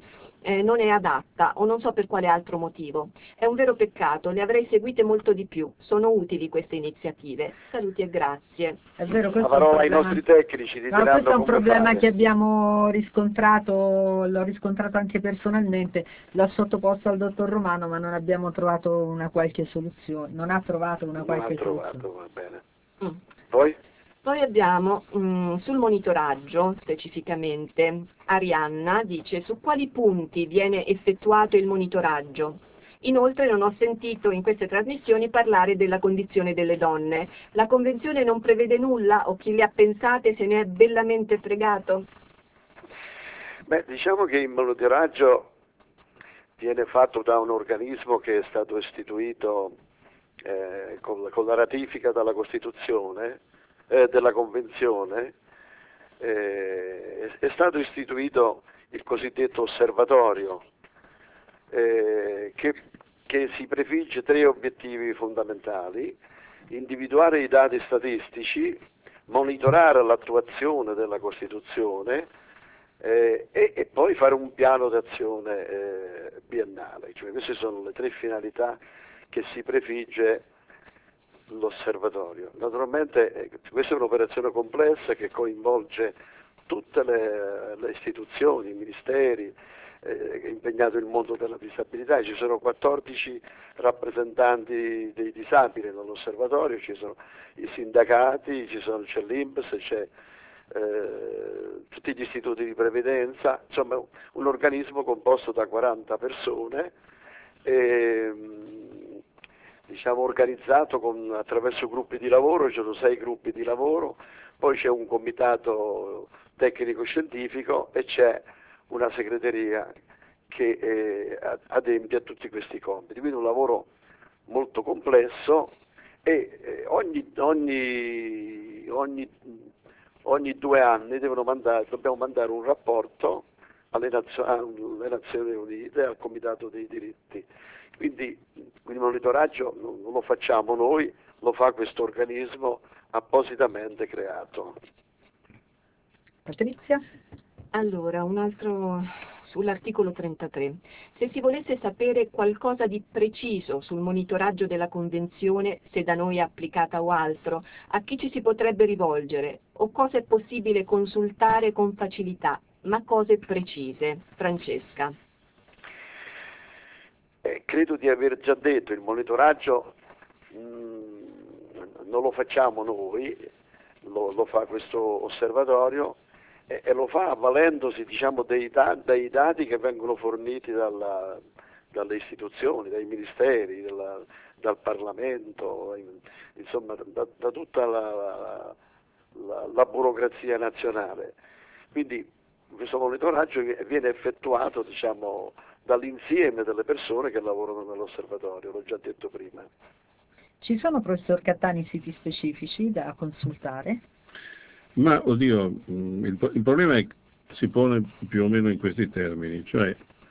Speaker 2: eh, non è adatta o non so per quale altro motivo. È un vero peccato, le avrei seguite molto di più. Sono utili queste iniziative. Saluti e grazie.
Speaker 1: È vero,
Speaker 4: La
Speaker 1: questo è un
Speaker 4: parola ai
Speaker 1: problema.
Speaker 4: nostri tecnici,
Speaker 1: No, questo
Speaker 4: diranno
Speaker 1: è un
Speaker 4: come
Speaker 1: problema
Speaker 4: fare.
Speaker 1: che abbiamo riscontrato, l'ho riscontrato anche personalmente, l'ho sottoposto al dottor Romano, ma non abbiamo trovato una qualche soluzione, non ha trovato una
Speaker 4: Non ha
Speaker 1: qualche
Speaker 4: trovato,
Speaker 1: soluzione.
Speaker 4: va bene.
Speaker 2: Mm.
Speaker 4: Poi?
Speaker 2: Poi abbiamo mh, sul monitoraggio specificamente, Arianna dice su quali punti viene effettuato il monitoraggio. Inoltre non ho sentito in queste trasmissioni parlare della condizione delle donne. La Convenzione non prevede nulla o chi le ha pensate se ne è bellamente fregato?
Speaker 4: Beh, diciamo che il monitoraggio viene fatto da un organismo che è stato istituito eh, con, con la ratifica dalla Costituzione, eh, della Convenzione, eh, è stato istituito il cosiddetto osservatorio, eh, che, che si prefigge tre obiettivi fondamentali: individuare i dati statistici, monitorare l'attuazione della Costituzione eh, e, e poi fare un piano d'azione eh, biennale. Cioè, queste sono le tre finalità che si prefigge l'osservatorio. Naturalmente eh, questa è un'operazione complessa che coinvolge tutte le, le istituzioni, i ministeri, eh, è impegnato il mondo della disabilità. Ci sono quattordici rappresentanti dei disabili nell'osservatorio, ci sono i sindacati, ci sono, c'è l'I N P S, c'è eh, tutti gli istituti di previdenza, insomma un organismo composto da quaranta persone, e, diciamo organizzato con, attraverso gruppi di lavoro. Ci sono sei gruppi di lavoro, poi c'è un comitato tecnico-scientifico e c'è una segreteria che eh, adempie a tutti questi compiti, quindi un lavoro molto complesso e eh, ogni, ogni, ogni, ogni due anni devono mandare, dobbiamo mandare un rapporto alle, Nazio- alle Nazioni Unite, al Comitato dei diritti. Quindi il monitoraggio non lo facciamo noi, lo fa questo organismo appositamente creato.
Speaker 1: Patrizia?
Speaker 2: Allora, un altro sull'articolo trentatré. Se si volesse sapere qualcosa di preciso sul monitoraggio della Convenzione, se da noi è applicata o altro, a chi ci si potrebbe rivolgere o cosa è possibile consultare con facilità, ma cose precise. Francesca.
Speaker 4: Eh, credo di aver già detto, il monitoraggio mh, non lo facciamo noi, lo, lo fa questo osservatorio e, e lo fa avvalendosi, diciamo, dei, dei dati che vengono forniti dalla, dalle istituzioni, dai ministeri, dalla, dal Parlamento, insomma da, da tutta la, la, la burocrazia nazionale. Quindi questo monitoraggio viene effettuato, diciamo, dall'insieme delle persone che lavorano nell'osservatorio, l'ho già detto prima.
Speaker 1: Ci sono, professor Cattani, siti specifici da consultare?
Speaker 3: Ma, oddio, il, il problema è che si pone più o meno in questi termini, cioè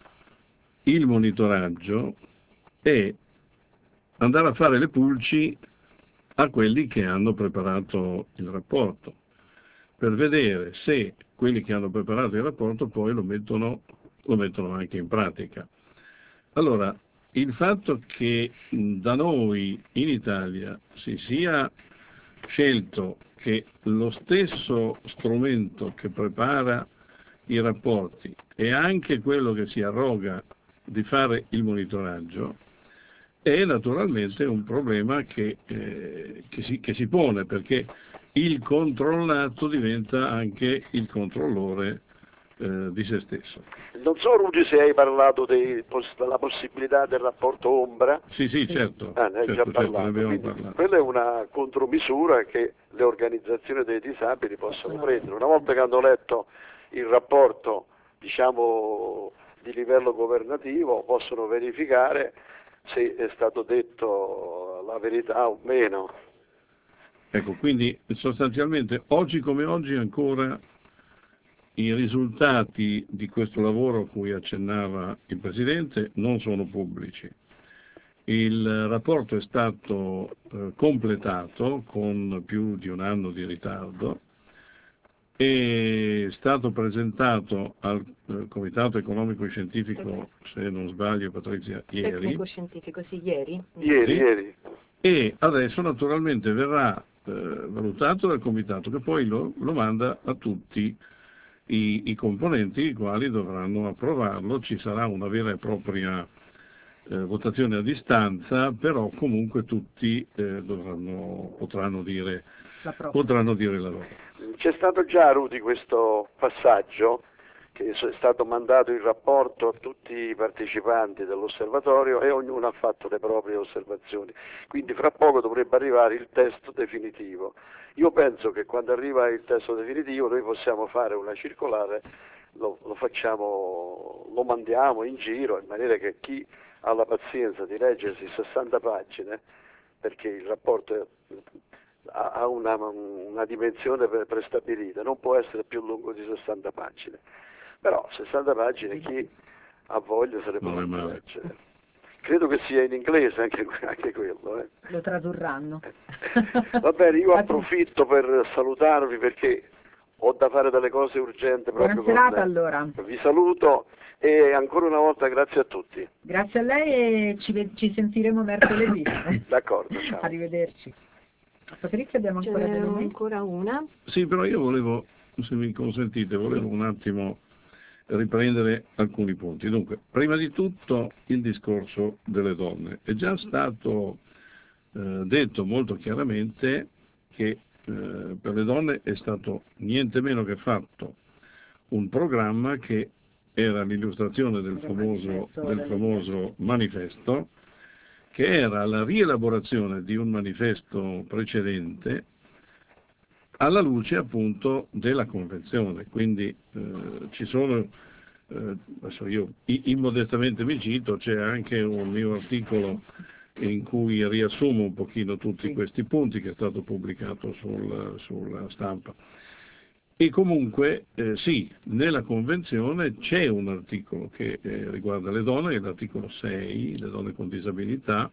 Speaker 3: il monitoraggio è andare a fare le pulci a quelli che hanno preparato il rapporto, per vedere se quelli che hanno preparato il rapporto poi lo mettono, lo mettono anche in pratica. Allora, il fatto che da noi in Italia si sia scelto che lo stesso strumento che prepara i rapporti è anche quello che si arroga di fare il monitoraggio, è naturalmente un problema che, eh, che, si, che si pone, perché il controllato diventa anche il controllore eh, di se stesso.
Speaker 4: Non so, Rudy, se hai parlato dei, della possibilità del rapporto ombra.
Speaker 3: Sì, sì, certo,
Speaker 4: Ah, ne hai
Speaker 3: certo,
Speaker 4: già
Speaker 3: certo,
Speaker 4: parlato.
Speaker 3: ne abbiamo
Speaker 4: Quindi,
Speaker 3: parlato.
Speaker 4: quella è una contromisura che le organizzazioni dei disabili possono prendere. Una volta che hanno letto il rapporto, diciamo, di livello governativo, possono verificare se è stato detto la verità o meno.
Speaker 3: Ecco, quindi sostanzialmente oggi come oggi ancora i risultati di questo lavoro a cui accennava il Presidente non sono pubblici. Il rapporto è stato eh, completato con più di un anno di ritardo è stato presentato al eh, Comitato Economico e Scientifico, se non sbaglio Patrizia, ieri,
Speaker 2: Tecnico-scientifico, sì, ieri.
Speaker 4: Ieri,
Speaker 3: Sì.
Speaker 4: ieri.
Speaker 3: E adesso naturalmente verrà eh, valutato dal Comitato, che poi lo, lo manda a tutti i, i componenti, i quali dovranno approvarlo. Ci sarà una vera e propria eh, votazione a distanza, però comunque tutti eh, dovranno, potranno dire
Speaker 1: La propria.
Speaker 3: potranno dire la loro.
Speaker 4: C'è stato già, Rudy, questo passaggio, che è stato mandato il rapporto a tutti i partecipanti dell'osservatorio e ognuno ha fatto le proprie osservazioni. Quindi fra poco dovrebbe arrivare il testo definitivo. Io penso che quando arriva il testo definitivo noi possiamo fare una circolare, lo, lo facciamo, lo mandiamo in giro in maniera che chi ha la pazienza di leggersi sessanta pagine, perché il rapporto è, ha una, una dimensione prestabilita, non può essere più lungo di sessanta pagine, però sessanta pagine chi ha voglia se le può leggere. Credo che sia in inglese anche, anche quello. Eh.
Speaker 1: Lo tradurranno.
Speaker 4: Va bene, io approfitto per salutarvi perché ho da fare delle cose urgenti.
Speaker 1: Buona serata allora.
Speaker 4: Vi saluto e ancora una volta grazie a tutti.
Speaker 1: Grazie a lei e ci, ci sentiremo mercoledì.
Speaker 4: D'accordo, ciao.
Speaker 1: Arrivederci. Patrizia, abbiamo ancora
Speaker 2: Ce n'è
Speaker 1: delle mail?
Speaker 2: ancora una.
Speaker 3: Sì, però io volevo, se mi consentite, volevo un attimo riprendere alcuni punti. Dunque, prima di tutto il discorso delle donne. È già stato eh, detto molto chiaramente che eh, per le donne è stato niente meno che fatto un programma che era l'illustrazione del famoso, del famoso manifesto, che era la rielaborazione di un manifesto precedente alla luce appunto della Convenzione. Quindi eh, ci sono, eh, adesso io immodestamente mi cito, c'è anche un mio articolo in cui riassumo un pochino tutti questi punti, che è stato pubblicato sul, sulla stampa. E comunque eh, sì, nella Convenzione c'è un articolo che eh, riguarda le donne, è l'articolo sei, le donne con disabilità,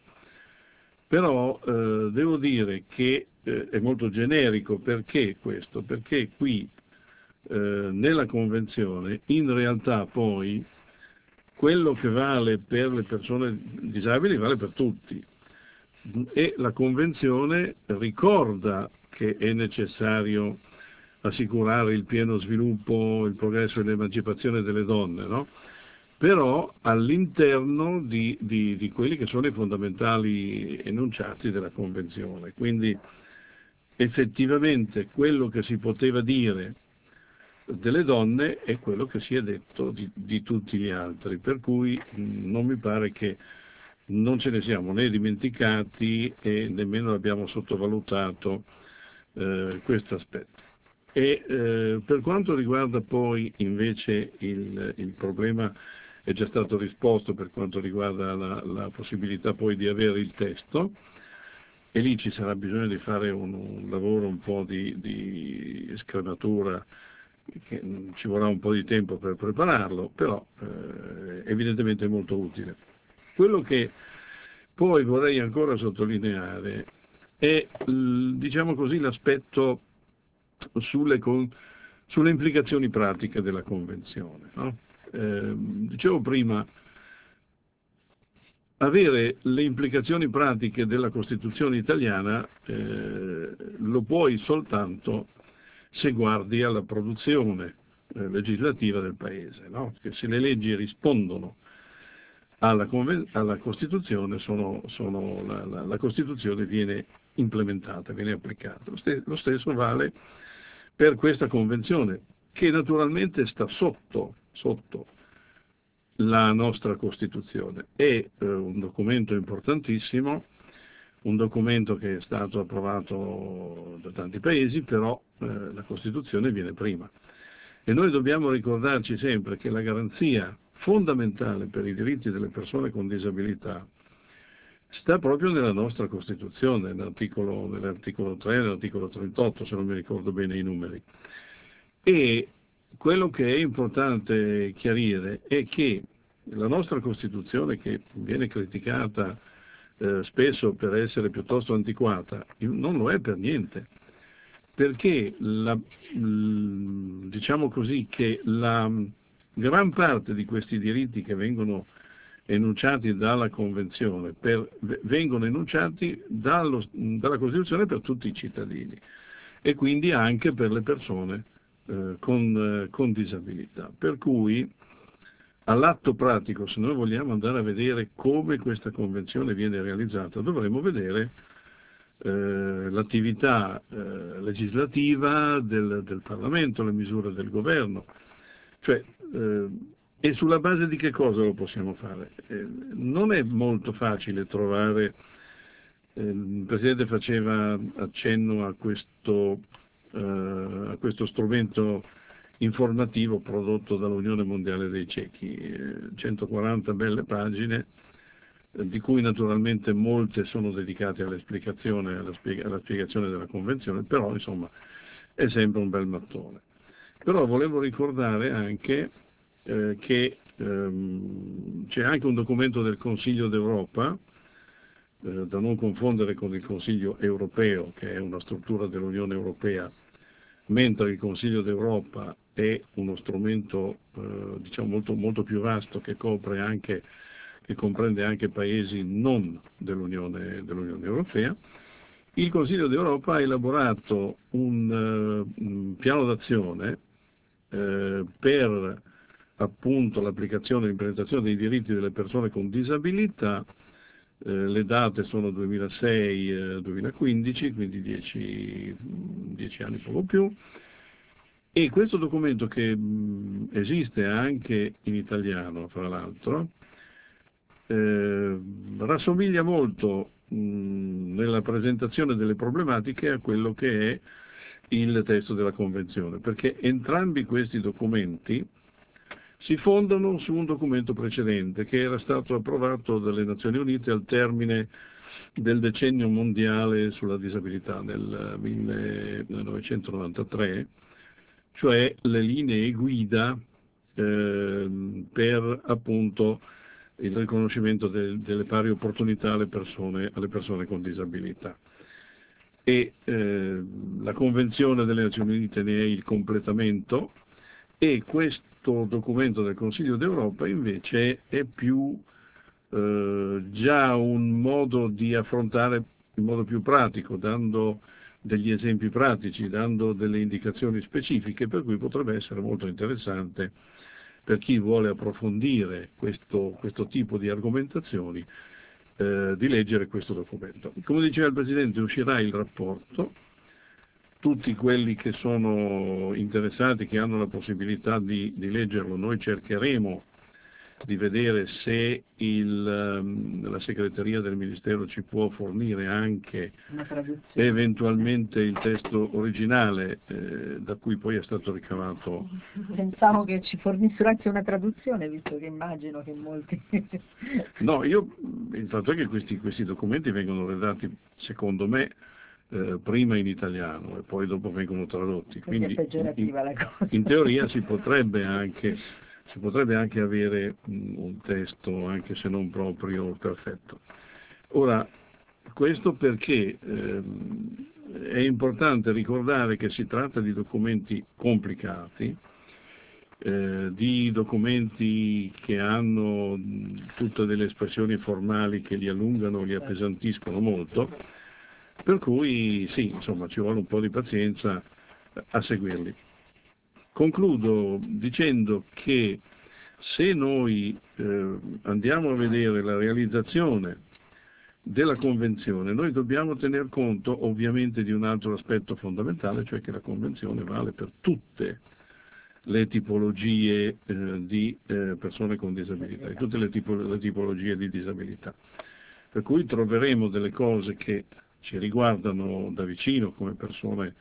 Speaker 3: però eh, devo dire che eh, è molto generico. Perché questo? Perché qui eh, nella Convenzione in realtà poi quello che vale per le persone disabili vale per tutti, e la Convenzione ricorda che è necessario assicurare il pieno sviluppo, il progresso e l'emancipazione delle donne, no? Però all'interno di, di, di quelli che sono i fondamentali enunciati della Convenzione. Quindi effettivamente quello che si poteva dire delle donne è quello che si è detto di, di tutti gli altri, per cui mh, non mi pare che non ce ne siamo né dimenticati e nemmeno abbiamo sottovalutato eh, questo aspetto. E eh, per quanto riguarda poi invece il, il problema, è già stato risposto per quanto riguarda la, la possibilità poi di avere il testo, e lì ci sarà bisogno di fare un, un lavoro un po' di, di scrematura, che ci vorrà un po' di tempo per prepararlo, però eh, evidentemente è molto utile. Quello che poi vorrei ancora sottolineare è, diciamo così, l'aspetto sulle, con, sulle implicazioni pratiche della Convenzione, no? Eh, dicevo prima, avere le implicazioni pratiche della Costituzione italiana eh, lo puoi soltanto se guardi alla produzione eh, legislativa del Paese, no? Che se le leggi rispondono alla, alla Costituzione, sono, sono, la, la, la Costituzione viene implementata, viene applicata. Lo, st lo stesso vale per questa Convenzione, che naturalmente sta sotto, sotto la nostra Costituzione. È eh, un documento importantissimo, un documento che è stato approvato da tanti paesi, però eh, la Costituzione viene prima. E noi dobbiamo ricordarci sempre che la garanzia fondamentale per i diritti delle persone con disabilità sta proprio nella nostra Costituzione, nell'articolo nell'articolo tre, nell'articolo trentotto, se non mi ricordo bene i numeri. E quello che è importante chiarire è che la nostra Costituzione, che viene criticata eh, spesso per essere piuttosto antiquata, non lo è per niente, perché la, diciamo così che la gran parte di questi diritti che vengono enunciati dalla Convenzione per, vengono enunciati dallo, dalla Costituzione per tutti i cittadini e quindi anche per le persone eh, con, eh, con disabilità. Per cui all'atto pratico, se noi vogliamo andare a vedere come questa Convenzione viene realizzata, dovremo vedere eh, l'attività eh, legislativa del, del Parlamento, le misure del governo, cioè eh, e sulla base di che cosa lo possiamo fare? Eh, non è molto facile trovare, eh, il Presidente faceva accenno a questo, eh, a questo strumento informativo prodotto dall'Unione Mondiale dei Ciechi, eh, centoquaranta belle pagine, eh, di cui naturalmente molte sono dedicate all'esplicazione, alla, spiega, alla spiegazione della Convenzione, però insomma è sempre un bel mattone. Però volevo ricordare anche eh, che ehm, c'è anche un documento del Consiglio d'Europa, eh, da non confondere con il Consiglio europeo, che è una struttura dell'Unione Europea, mentre il Consiglio d'Europa è uno strumento eh, diciamo molto, molto più vasto che copre anche, che comprende anche paesi non dell'Unione, dell'Unione Europea. Il Consiglio d'Europa ha elaborato un, uh, un piano d'azione eh, per appunto l'applicazione e l'implementazione dei diritti delle persone con disabilità. Eh, le date sono duemilasei duemilaquindici, quindi dieci, dieci anni poco più, e questo documento, che mh, esiste anche in italiano fra l'altro, eh, rassomiglia molto mh, nella presentazione delle problematiche a quello che è il testo della Convenzione, perché entrambi questi documenti si fondano su un documento precedente che era stato approvato dalle Nazioni Unite al termine del decennio mondiale sulla disabilità nel millenovecentonovantatré, cioè le linee guida eh, per appunto il riconoscimento de, delle pari opportunità alle persone, alle persone con disabilità. E eh, la Convenzione delle Nazioni Unite ne è il completamento, e questo documento del Consiglio d'Europa invece è più eh, già un modo di affrontare in modo più pratico, dando degli esempi pratici, dando delle indicazioni specifiche, per cui potrebbe essere molto interessante per chi vuole approfondire questo, questo tipo di argomentazioni eh, di leggere questo documento. Come diceva il Presidente, uscirà il rapporto. Tutti quelli che sono interessati, che hanno la possibilità di, di leggerlo, noi cercheremo di vedere se il, la segreteria del Ministero ci può fornire anche eventualmente il testo originale eh, da cui poi è stato ricavato.
Speaker 1: Pensavo che ci fornissero anche una traduzione, visto che immagino che molti...
Speaker 3: No, io, il fatto è che questi, questi documenti vengono redatti, secondo me, eh, prima in italiano e poi dopo vengono tradotti.
Speaker 1: Quindi, Quindi è peggiorativa
Speaker 3: in,
Speaker 1: la cosa.
Speaker 3: In teoria si potrebbe anche... si potrebbe anche avere un testo, anche se non proprio perfetto. Ora, questo perché ehm, è importante ricordare che si tratta di documenti complicati, eh, di documenti che hanno tutte delle espressioni formali che li allungano, li appesantiscono molto, per cui sì, insomma, ci vuole un po' di pazienza a seguirli. Concludo dicendo che se noi eh, andiamo a vedere la realizzazione della Convenzione, noi dobbiamo tener conto ovviamente di un altro aspetto fondamentale, cioè che la Convenzione vale per tutte le tipologie eh, di eh, persone con disabilità, di tutte le, tipo, le tipologie di disabilità. Per cui troveremo delle cose che ci riguardano da vicino come persone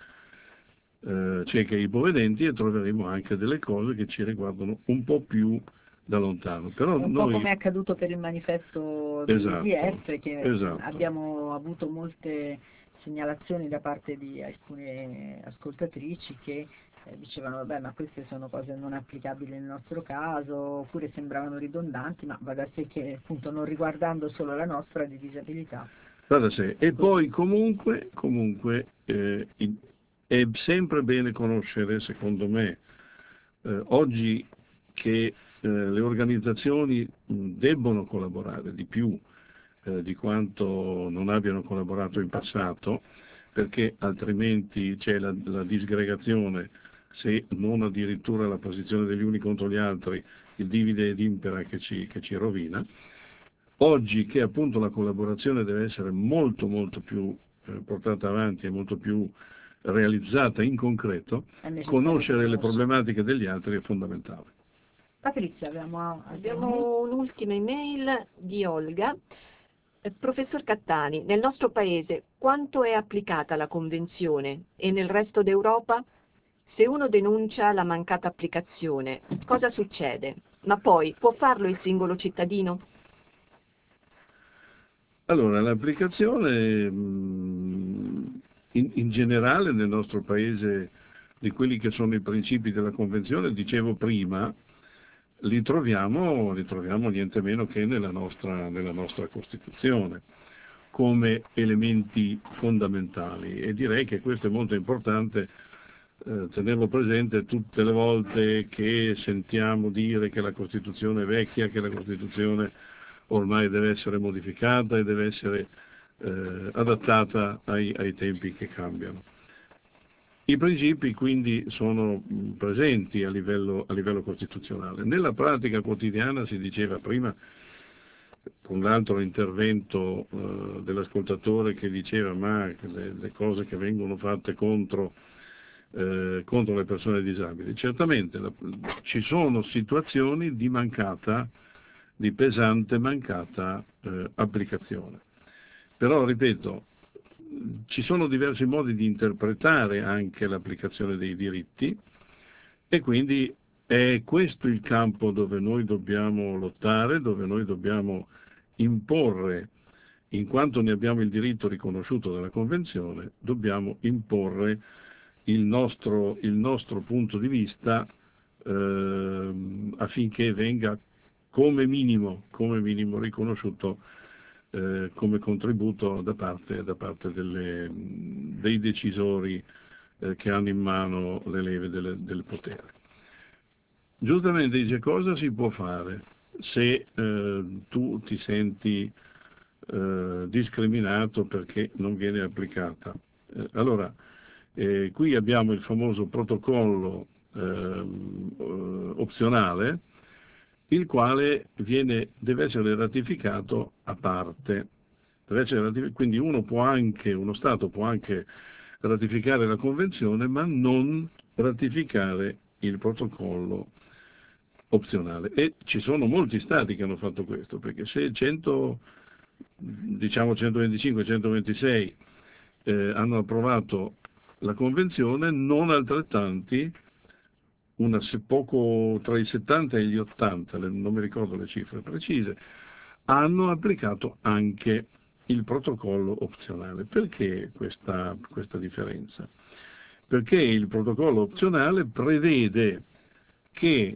Speaker 3: Eh, cieche e ipovedenti, e troveremo anche delle cose che ci riguardano un po' più da lontano. Però
Speaker 1: un
Speaker 3: noi...
Speaker 1: po' come è accaduto per il manifesto di
Speaker 3: esatto,
Speaker 1: D D F, che
Speaker 3: esatto.
Speaker 1: abbiamo avuto molte segnalazioni da parte di alcune ascoltatrici che eh, dicevano vabbè, ma queste sono cose non applicabili nel nostro caso, oppure sembravano ridondanti, ma va da sé che appunto non riguardando solo la nostra di disabilità.
Speaker 3: Va da sé. E poi comunque, comunque eh, il, è sempre bene conoscere, secondo me, eh, oggi che eh, le organizzazioni mh, debbono collaborare di più eh, di quanto non abbiano collaborato in passato, perché altrimenti c'è la, la disgregazione, se non addirittura la posizione degli uni contro gli altri, il divide ed impera che ci, che ci rovina. Oggi che appunto la collaborazione deve essere molto molto più eh, portata avanti e molto più realizzata in concreto, conoscere le problematiche degli altri è fondamentale.
Speaker 1: Patrizia, abbiamo,
Speaker 2: Abbiamo un'ultima email di Olga. Eh, Professor Cattani, nel nostro paese quanto è applicata la Convenzione e nel resto d'Europa? Se uno denuncia la mancata applicazione, cosa succede? Ma poi può farlo il singolo cittadino?
Speaker 3: Allora, l'applicazione mh, in, in generale nel nostro paese di quelli che sono i principi della Convenzione, dicevo prima, li troviamo, li troviamo niente meno che nella nostra, nella nostra Costituzione come elementi fondamentali, e direi che questo è molto importante eh, tenerlo presente tutte le volte che sentiamo dire che la Costituzione è vecchia, che la Costituzione ormai deve essere modificata e deve essere eh, adattata ai, ai tempi che cambiano. I principi quindi sono presenti a livello, a livello costituzionale. Nella pratica quotidiana si diceva prima, con l'altro intervento eh, dell'ascoltatore che diceva ma le, le cose che vengono fatte contro, eh, contro le persone disabili. Certamente la, ci sono situazioni di mancata, di pesante mancata eh, applicazione. Però, ripeto, ci sono diversi modi di interpretare anche l'applicazione dei diritti e quindi è questo il campo dove noi dobbiamo lottare, dove noi dobbiamo imporre, in quanto ne abbiamo il diritto riconosciuto dalla Convenzione, dobbiamo imporre il nostro, il nostro punto di vista eh, affinché venga come minimo, come minimo riconosciuto eh, come contributo da parte, da parte delle, dei decisori eh, che hanno in mano le leve del, del potere. Giustamente dice cosa si può fare se eh, tu ti senti eh, discriminato perché non viene applicata. Eh, allora, eh, qui abbiamo il famoso protocollo eh, opzionale, il quale viene, deve essere ratificato a parte. Deve essere ratific- quindi uno può anche, uno Stato può anche ratificare la Convenzione, ma non ratificare il protocollo opzionale. E ci sono molti Stati che hanno fatto questo, perché se cento, diciamo centoventicinque centoventisei eh, hanno approvato la Convenzione, non altrettanti, una, poco tra i settanta e gli ottanta, non mi ricordo le cifre precise, hanno applicato anche il protocollo opzionale. Perché questa, questa differenza? Perché il protocollo opzionale prevede che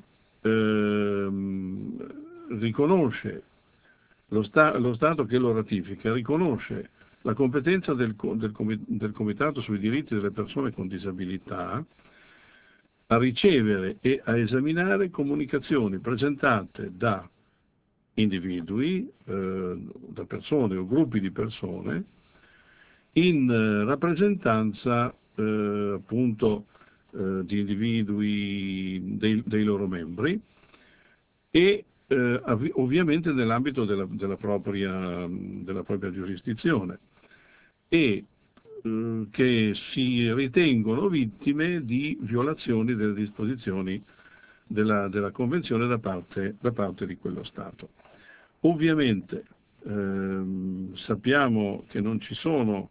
Speaker 3: ehm, riconosce lo, sta, lo Stato che lo ratifica, riconosce la competenza del, del, del Comitato sui diritti delle persone con disabilità a ricevere e a esaminare comunicazioni presentate da individui, eh, da persone o gruppi di persone, in eh, rappresentanza eh, appunto eh, di individui dei, dei loro membri e eh, ovviamente nell'ambito della, della, propria, della propria giurisdizione e eh, che si ritengono vittime di violazioni delle disposizioni della, della Convenzione da parte, da parte di quello Stato. Ovviamente ehm, sappiamo che non ci sono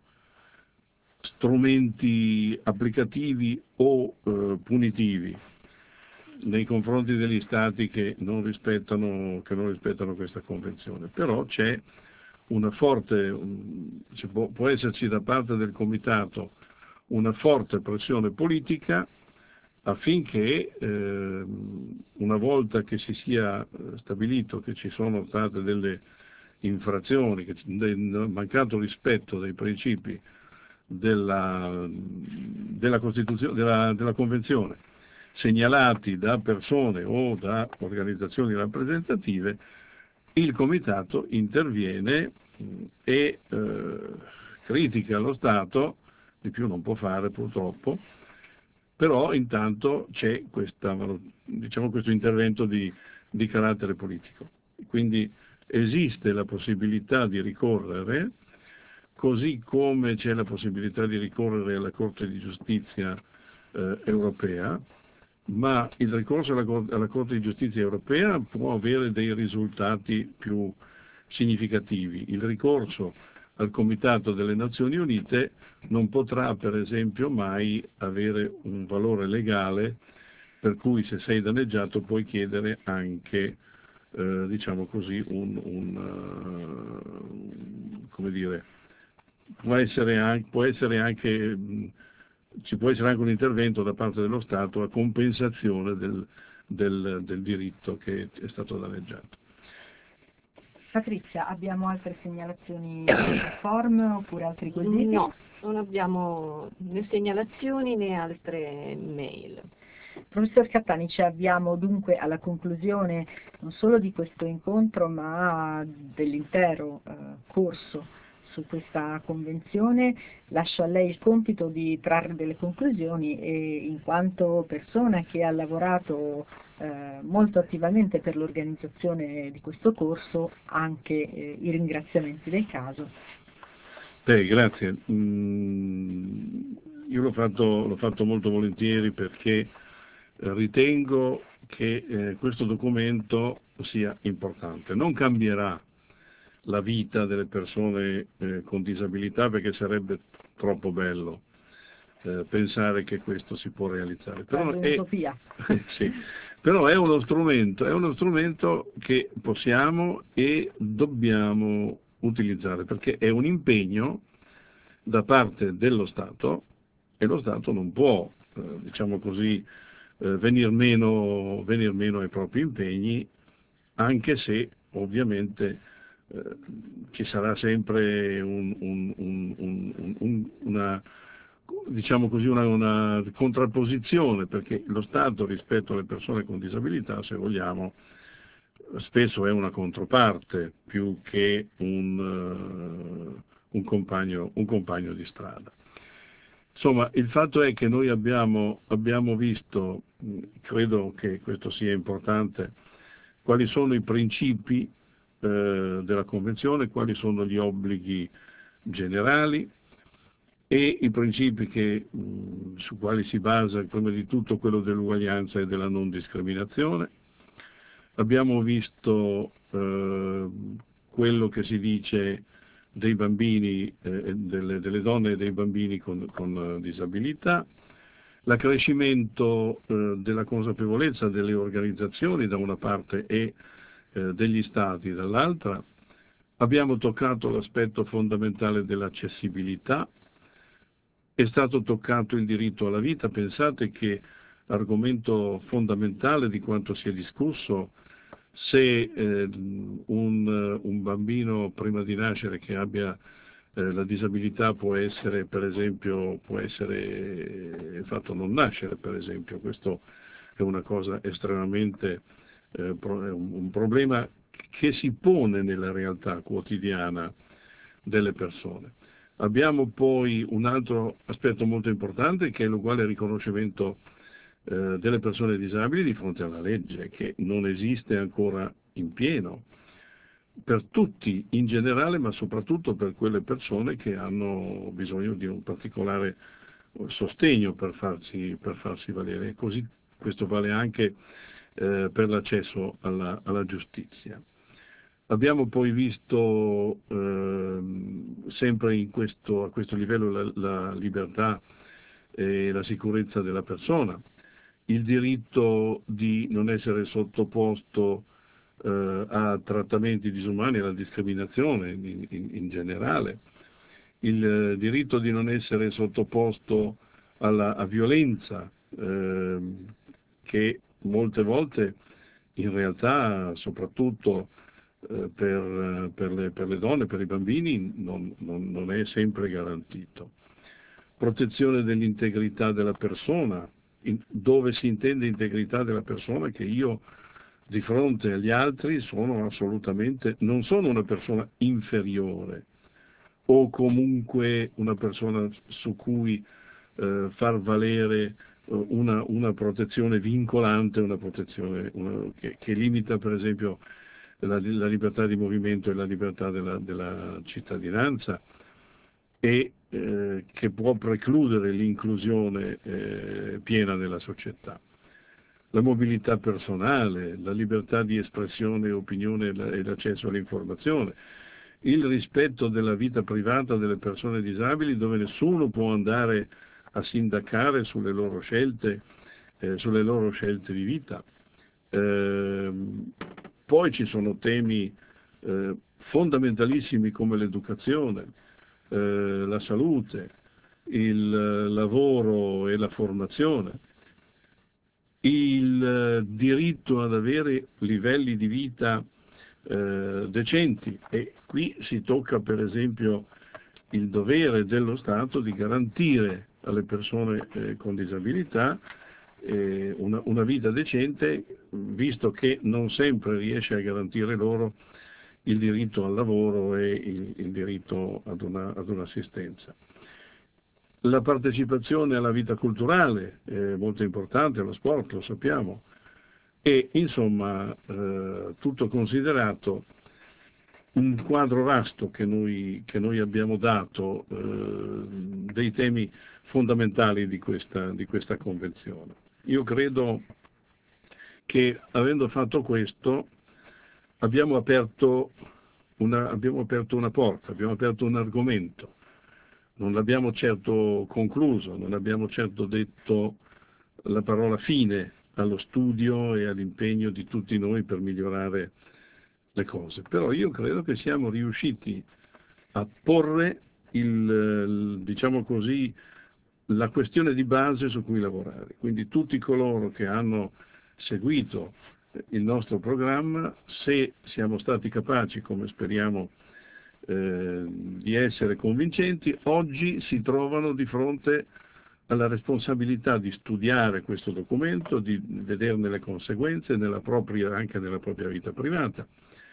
Speaker 3: strumenti applicativi o eh, punitivi nei confronti degli Stati che non rispettano, che non rispettano questa Convenzione, però c'è una forte, cioè può, può esserci da parte del Comitato una forte pressione politica affinché eh, una volta che si sia stabilito che ci sono state delle infrazioni, che del mancato rispetto dei principi della, della, Costituzione, della, della Convenzione segnalati da persone o da organizzazioni rappresentative, il Comitato interviene e eh, critica lo Stato, di più non può fare purtroppo, però intanto c'è questa, diciamo, questo intervento di, di carattere politico. Quindi esiste la possibilità di ricorrere, così come c'è la possibilità di ricorrere alla Corte di Giustizia eh, europea, ma il ricorso alla, alla Corte di Giustizia europea può avere dei risultati più significativi. Il ricorso al Comitato delle Nazioni Unite non potrà, per esempio, mai avere un valore legale, per cui se sei danneggiato puoi chiedere anche, eh, diciamo così, un, un uh, come dire, può essere anche, può essere anche mh, ci può essere anche un intervento da parte dello Stato a compensazione del, del, del diritto che è stato danneggiato.
Speaker 1: Patrizia, abbiamo altre segnalazioni sul form oppure altri quesiti?
Speaker 2: No, non abbiamo né segnalazioni né altre mail.
Speaker 1: Professor Cattani, ci avviamo dunque alla conclusione non solo di questo incontro ma dell'intero eh, corso su questa convenzione. Lascio a lei il compito di trarre delle conclusioni e, in quanto persona che ha lavorato eh, molto attivamente per l'organizzazione di questo corso, anche eh, i ringraziamenti del caso.
Speaker 3: Beh, grazie. Mm, io l'ho fatto, l'ho fatto molto volentieri perché ritengo che eh, questo documento sia importante. Non cambierà la vita delle persone eh, con disabilità, perché sarebbe troppo bello eh, pensare che questo si può realizzare. Però è,
Speaker 1: un'utopia.
Speaker 3: sì, però è uno strumento, è uno strumento che possiamo e dobbiamo utilizzare, perché è un impegno da parte dello Stato e lo Stato non può, eh, diciamo così, eh, venir meno, venir meno ai propri impegni, anche se ovviamente eh, ci sarà sempre un, un, un, un, una, diciamo così, una, una contrapposizione, perché lo Stato rispetto alle persone con disabilità, se vogliamo, spesso è una controparte più che un, uh, un, compagno, un compagno di strada. Insomma, il fatto è che noi abbiamo, abbiamo visto, credo che questo sia importante, quali sono i principi eh, della Convenzione, quali sono gli obblighi generali e i principi che, mh, su quali si basa prima di tutto quello dell'uguaglianza e della non discriminazione. Abbiamo visto eh, quello che si dice dei bambini, eh, delle, delle donne e dei bambini con, con disabilità, l'accrescimento eh, della consapevolezza delle organizzazioni da una parte e eh, degli Stati dall'altra. Abbiamo toccato l'aspetto fondamentale dell'accessibilità, è stato toccato il diritto alla vita. Pensate che argomento fondamentale di quanto si è discusso, se eh, un, un bambino prima di nascere che abbia eh, la disabilità può essere, per esempio, può essere fatto non nascere, per esempio. Questo è una cosa estremamente, eh, pro, è un, un problema che si pone nella realtà quotidiana delle persone. Abbiamo poi un altro aspetto molto importante, che è l'uguale riconoscimento eh, delle persone disabili di fronte alla legge, che non esiste ancora in pieno per tutti in generale, ma soprattutto per quelle persone che hanno bisogno di un particolare sostegno per farsi, per farsi valere. E così questo vale anche eh, per l'accesso alla, alla giustizia. Abbiamo poi visto eh, sempre in questo, a questo livello la, la libertà e la sicurezza della persona, il diritto di non essere sottoposto eh, a trattamenti disumani, alla discriminazione in, in, in generale, il eh, diritto di non essere sottoposto alla, a violenza eh, che molte volte in realtà, soprattutto eh, per, per, le, per le donne, per i bambini, non, non, non è sempre garantito. protezione dell'integrità della persona, in, dove si intende integrità della persona che io di fronte agli altri sono assolutamente, non sono una persona inferiore o comunque una persona su cui eh, far valere eh, una, una protezione vincolante, una protezione una, che, che limita per esempio la, la libertà di movimento e la libertà della, della cittadinanza e eh, che può precludere l'inclusione eh, piena della società. La mobilità personale, la libertà di espressione, opinione e l'accesso all'informazione, il rispetto della vita privata delle persone disabili, dove nessuno può andare a sindacare sulle loro scelte, eh, sulle loro scelte di vita. Eh, poi ci sono temi eh, fondamentalissimi come l'educazione, eh, la salute, il lavoro e la formazione, il diritto ad avere livelli di vita eh, decenti, e qui si tocca per esempio il dovere dello Stato di garantire alle persone eh, con disabilità eh, una, una vita decente, visto che non sempre riesce a garantire loro il diritto al lavoro e il, il diritto ad, una, ad un'assistenza. La partecipazione alla vita culturale è molto importante, allo sport, lo sappiamo, e insomma eh, tutto considerato un quadro vasto che noi, che noi abbiamo dato eh, dei temi fondamentali di questa, di questa convenzione. Io credo che avendo fatto questo abbiamo aperto una, abbiamo aperto una porta, abbiamo aperto un argomento. Non l'abbiamo certo concluso, non abbiamo certo detto la parola fine allo studio e all'impegno di tutti noi per migliorare le cose, però io credo che siamo riusciti a porre il, diciamo così, la questione di base su cui lavorare. Quindi tutti coloro che hanno seguito il nostro programma, se siamo stati capaci, come speriamo, Eh, di essere convincenti, oggi si trovano di fronte alla responsabilità di studiare questo documento, di vederne le conseguenze nella propria, anche nella propria vita privata,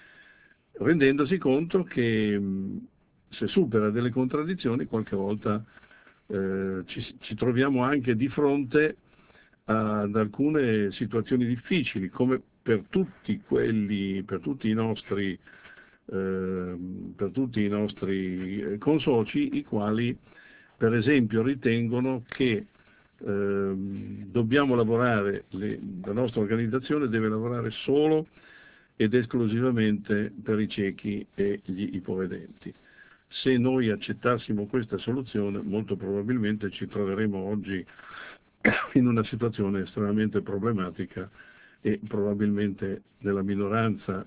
Speaker 3: rendendosi conto che se supera delle contraddizioni qualche volta eh, ci, ci troviamo anche di fronte ad alcune situazioni difficili, come per tutti quelli, per tutti i nostri Eh, per tutti i nostri consoci, i quali per esempio ritengono che eh, dobbiamo lavorare, le, la nostra organizzazione deve lavorare solo ed esclusivamente per i ciechi e gli ipovedenti. Se noi accettassimo questa soluzione, molto probabilmente ci troveremo oggi in una situazione estremamente problematica e probabilmente nella minoranza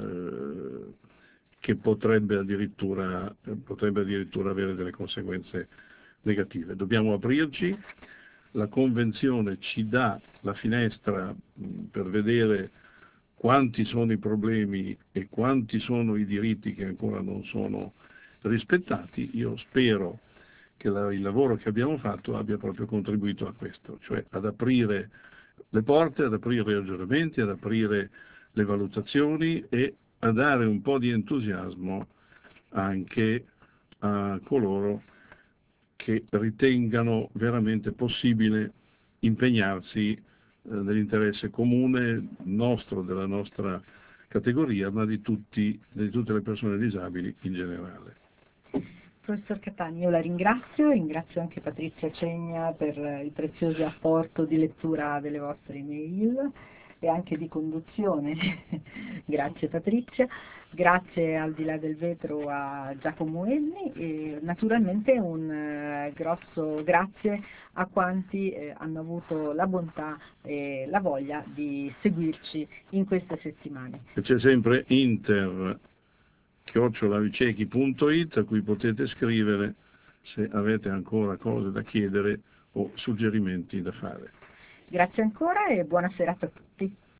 Speaker 3: eh, che potrebbe addirittura, potrebbe addirittura avere delle conseguenze negative. Dobbiamo aprirci, la Convenzione ci dà la finestra per vedere quanti sono i problemi e quanti sono i diritti che ancora non sono rispettati. Io spero che la, il lavoro che abbiamo fatto abbia proprio contribuito a questo, cioè ad aprire le porte, ad aprire i ragionamenti, ad aprire le valutazioni e a dare un po' di entusiasmo anche a coloro che ritengano veramente possibile impegnarsi eh, nell'interesse comune nostro, della nostra categoria, ma di, tutti, di tutte le persone disabili in generale.
Speaker 1: Professor Catani, io la ringrazio, ringrazio anche Patrizia Cegna per il prezioso apporto di lettura delle vostre email e anche di conduzione. Grazie Patrizia, grazie al di là del vetro a Giacomo Elmi e naturalmente un eh, grosso grazie a quanti eh, hanno avuto la bontà e la voglia di seguirci in queste settimane.
Speaker 3: E c'è sempre Inter chiocciola vicechi punto it a cui potete scrivere se avete ancora cose da chiedere o suggerimenti da fare.
Speaker 1: Grazie ancora e buona serata a tutti.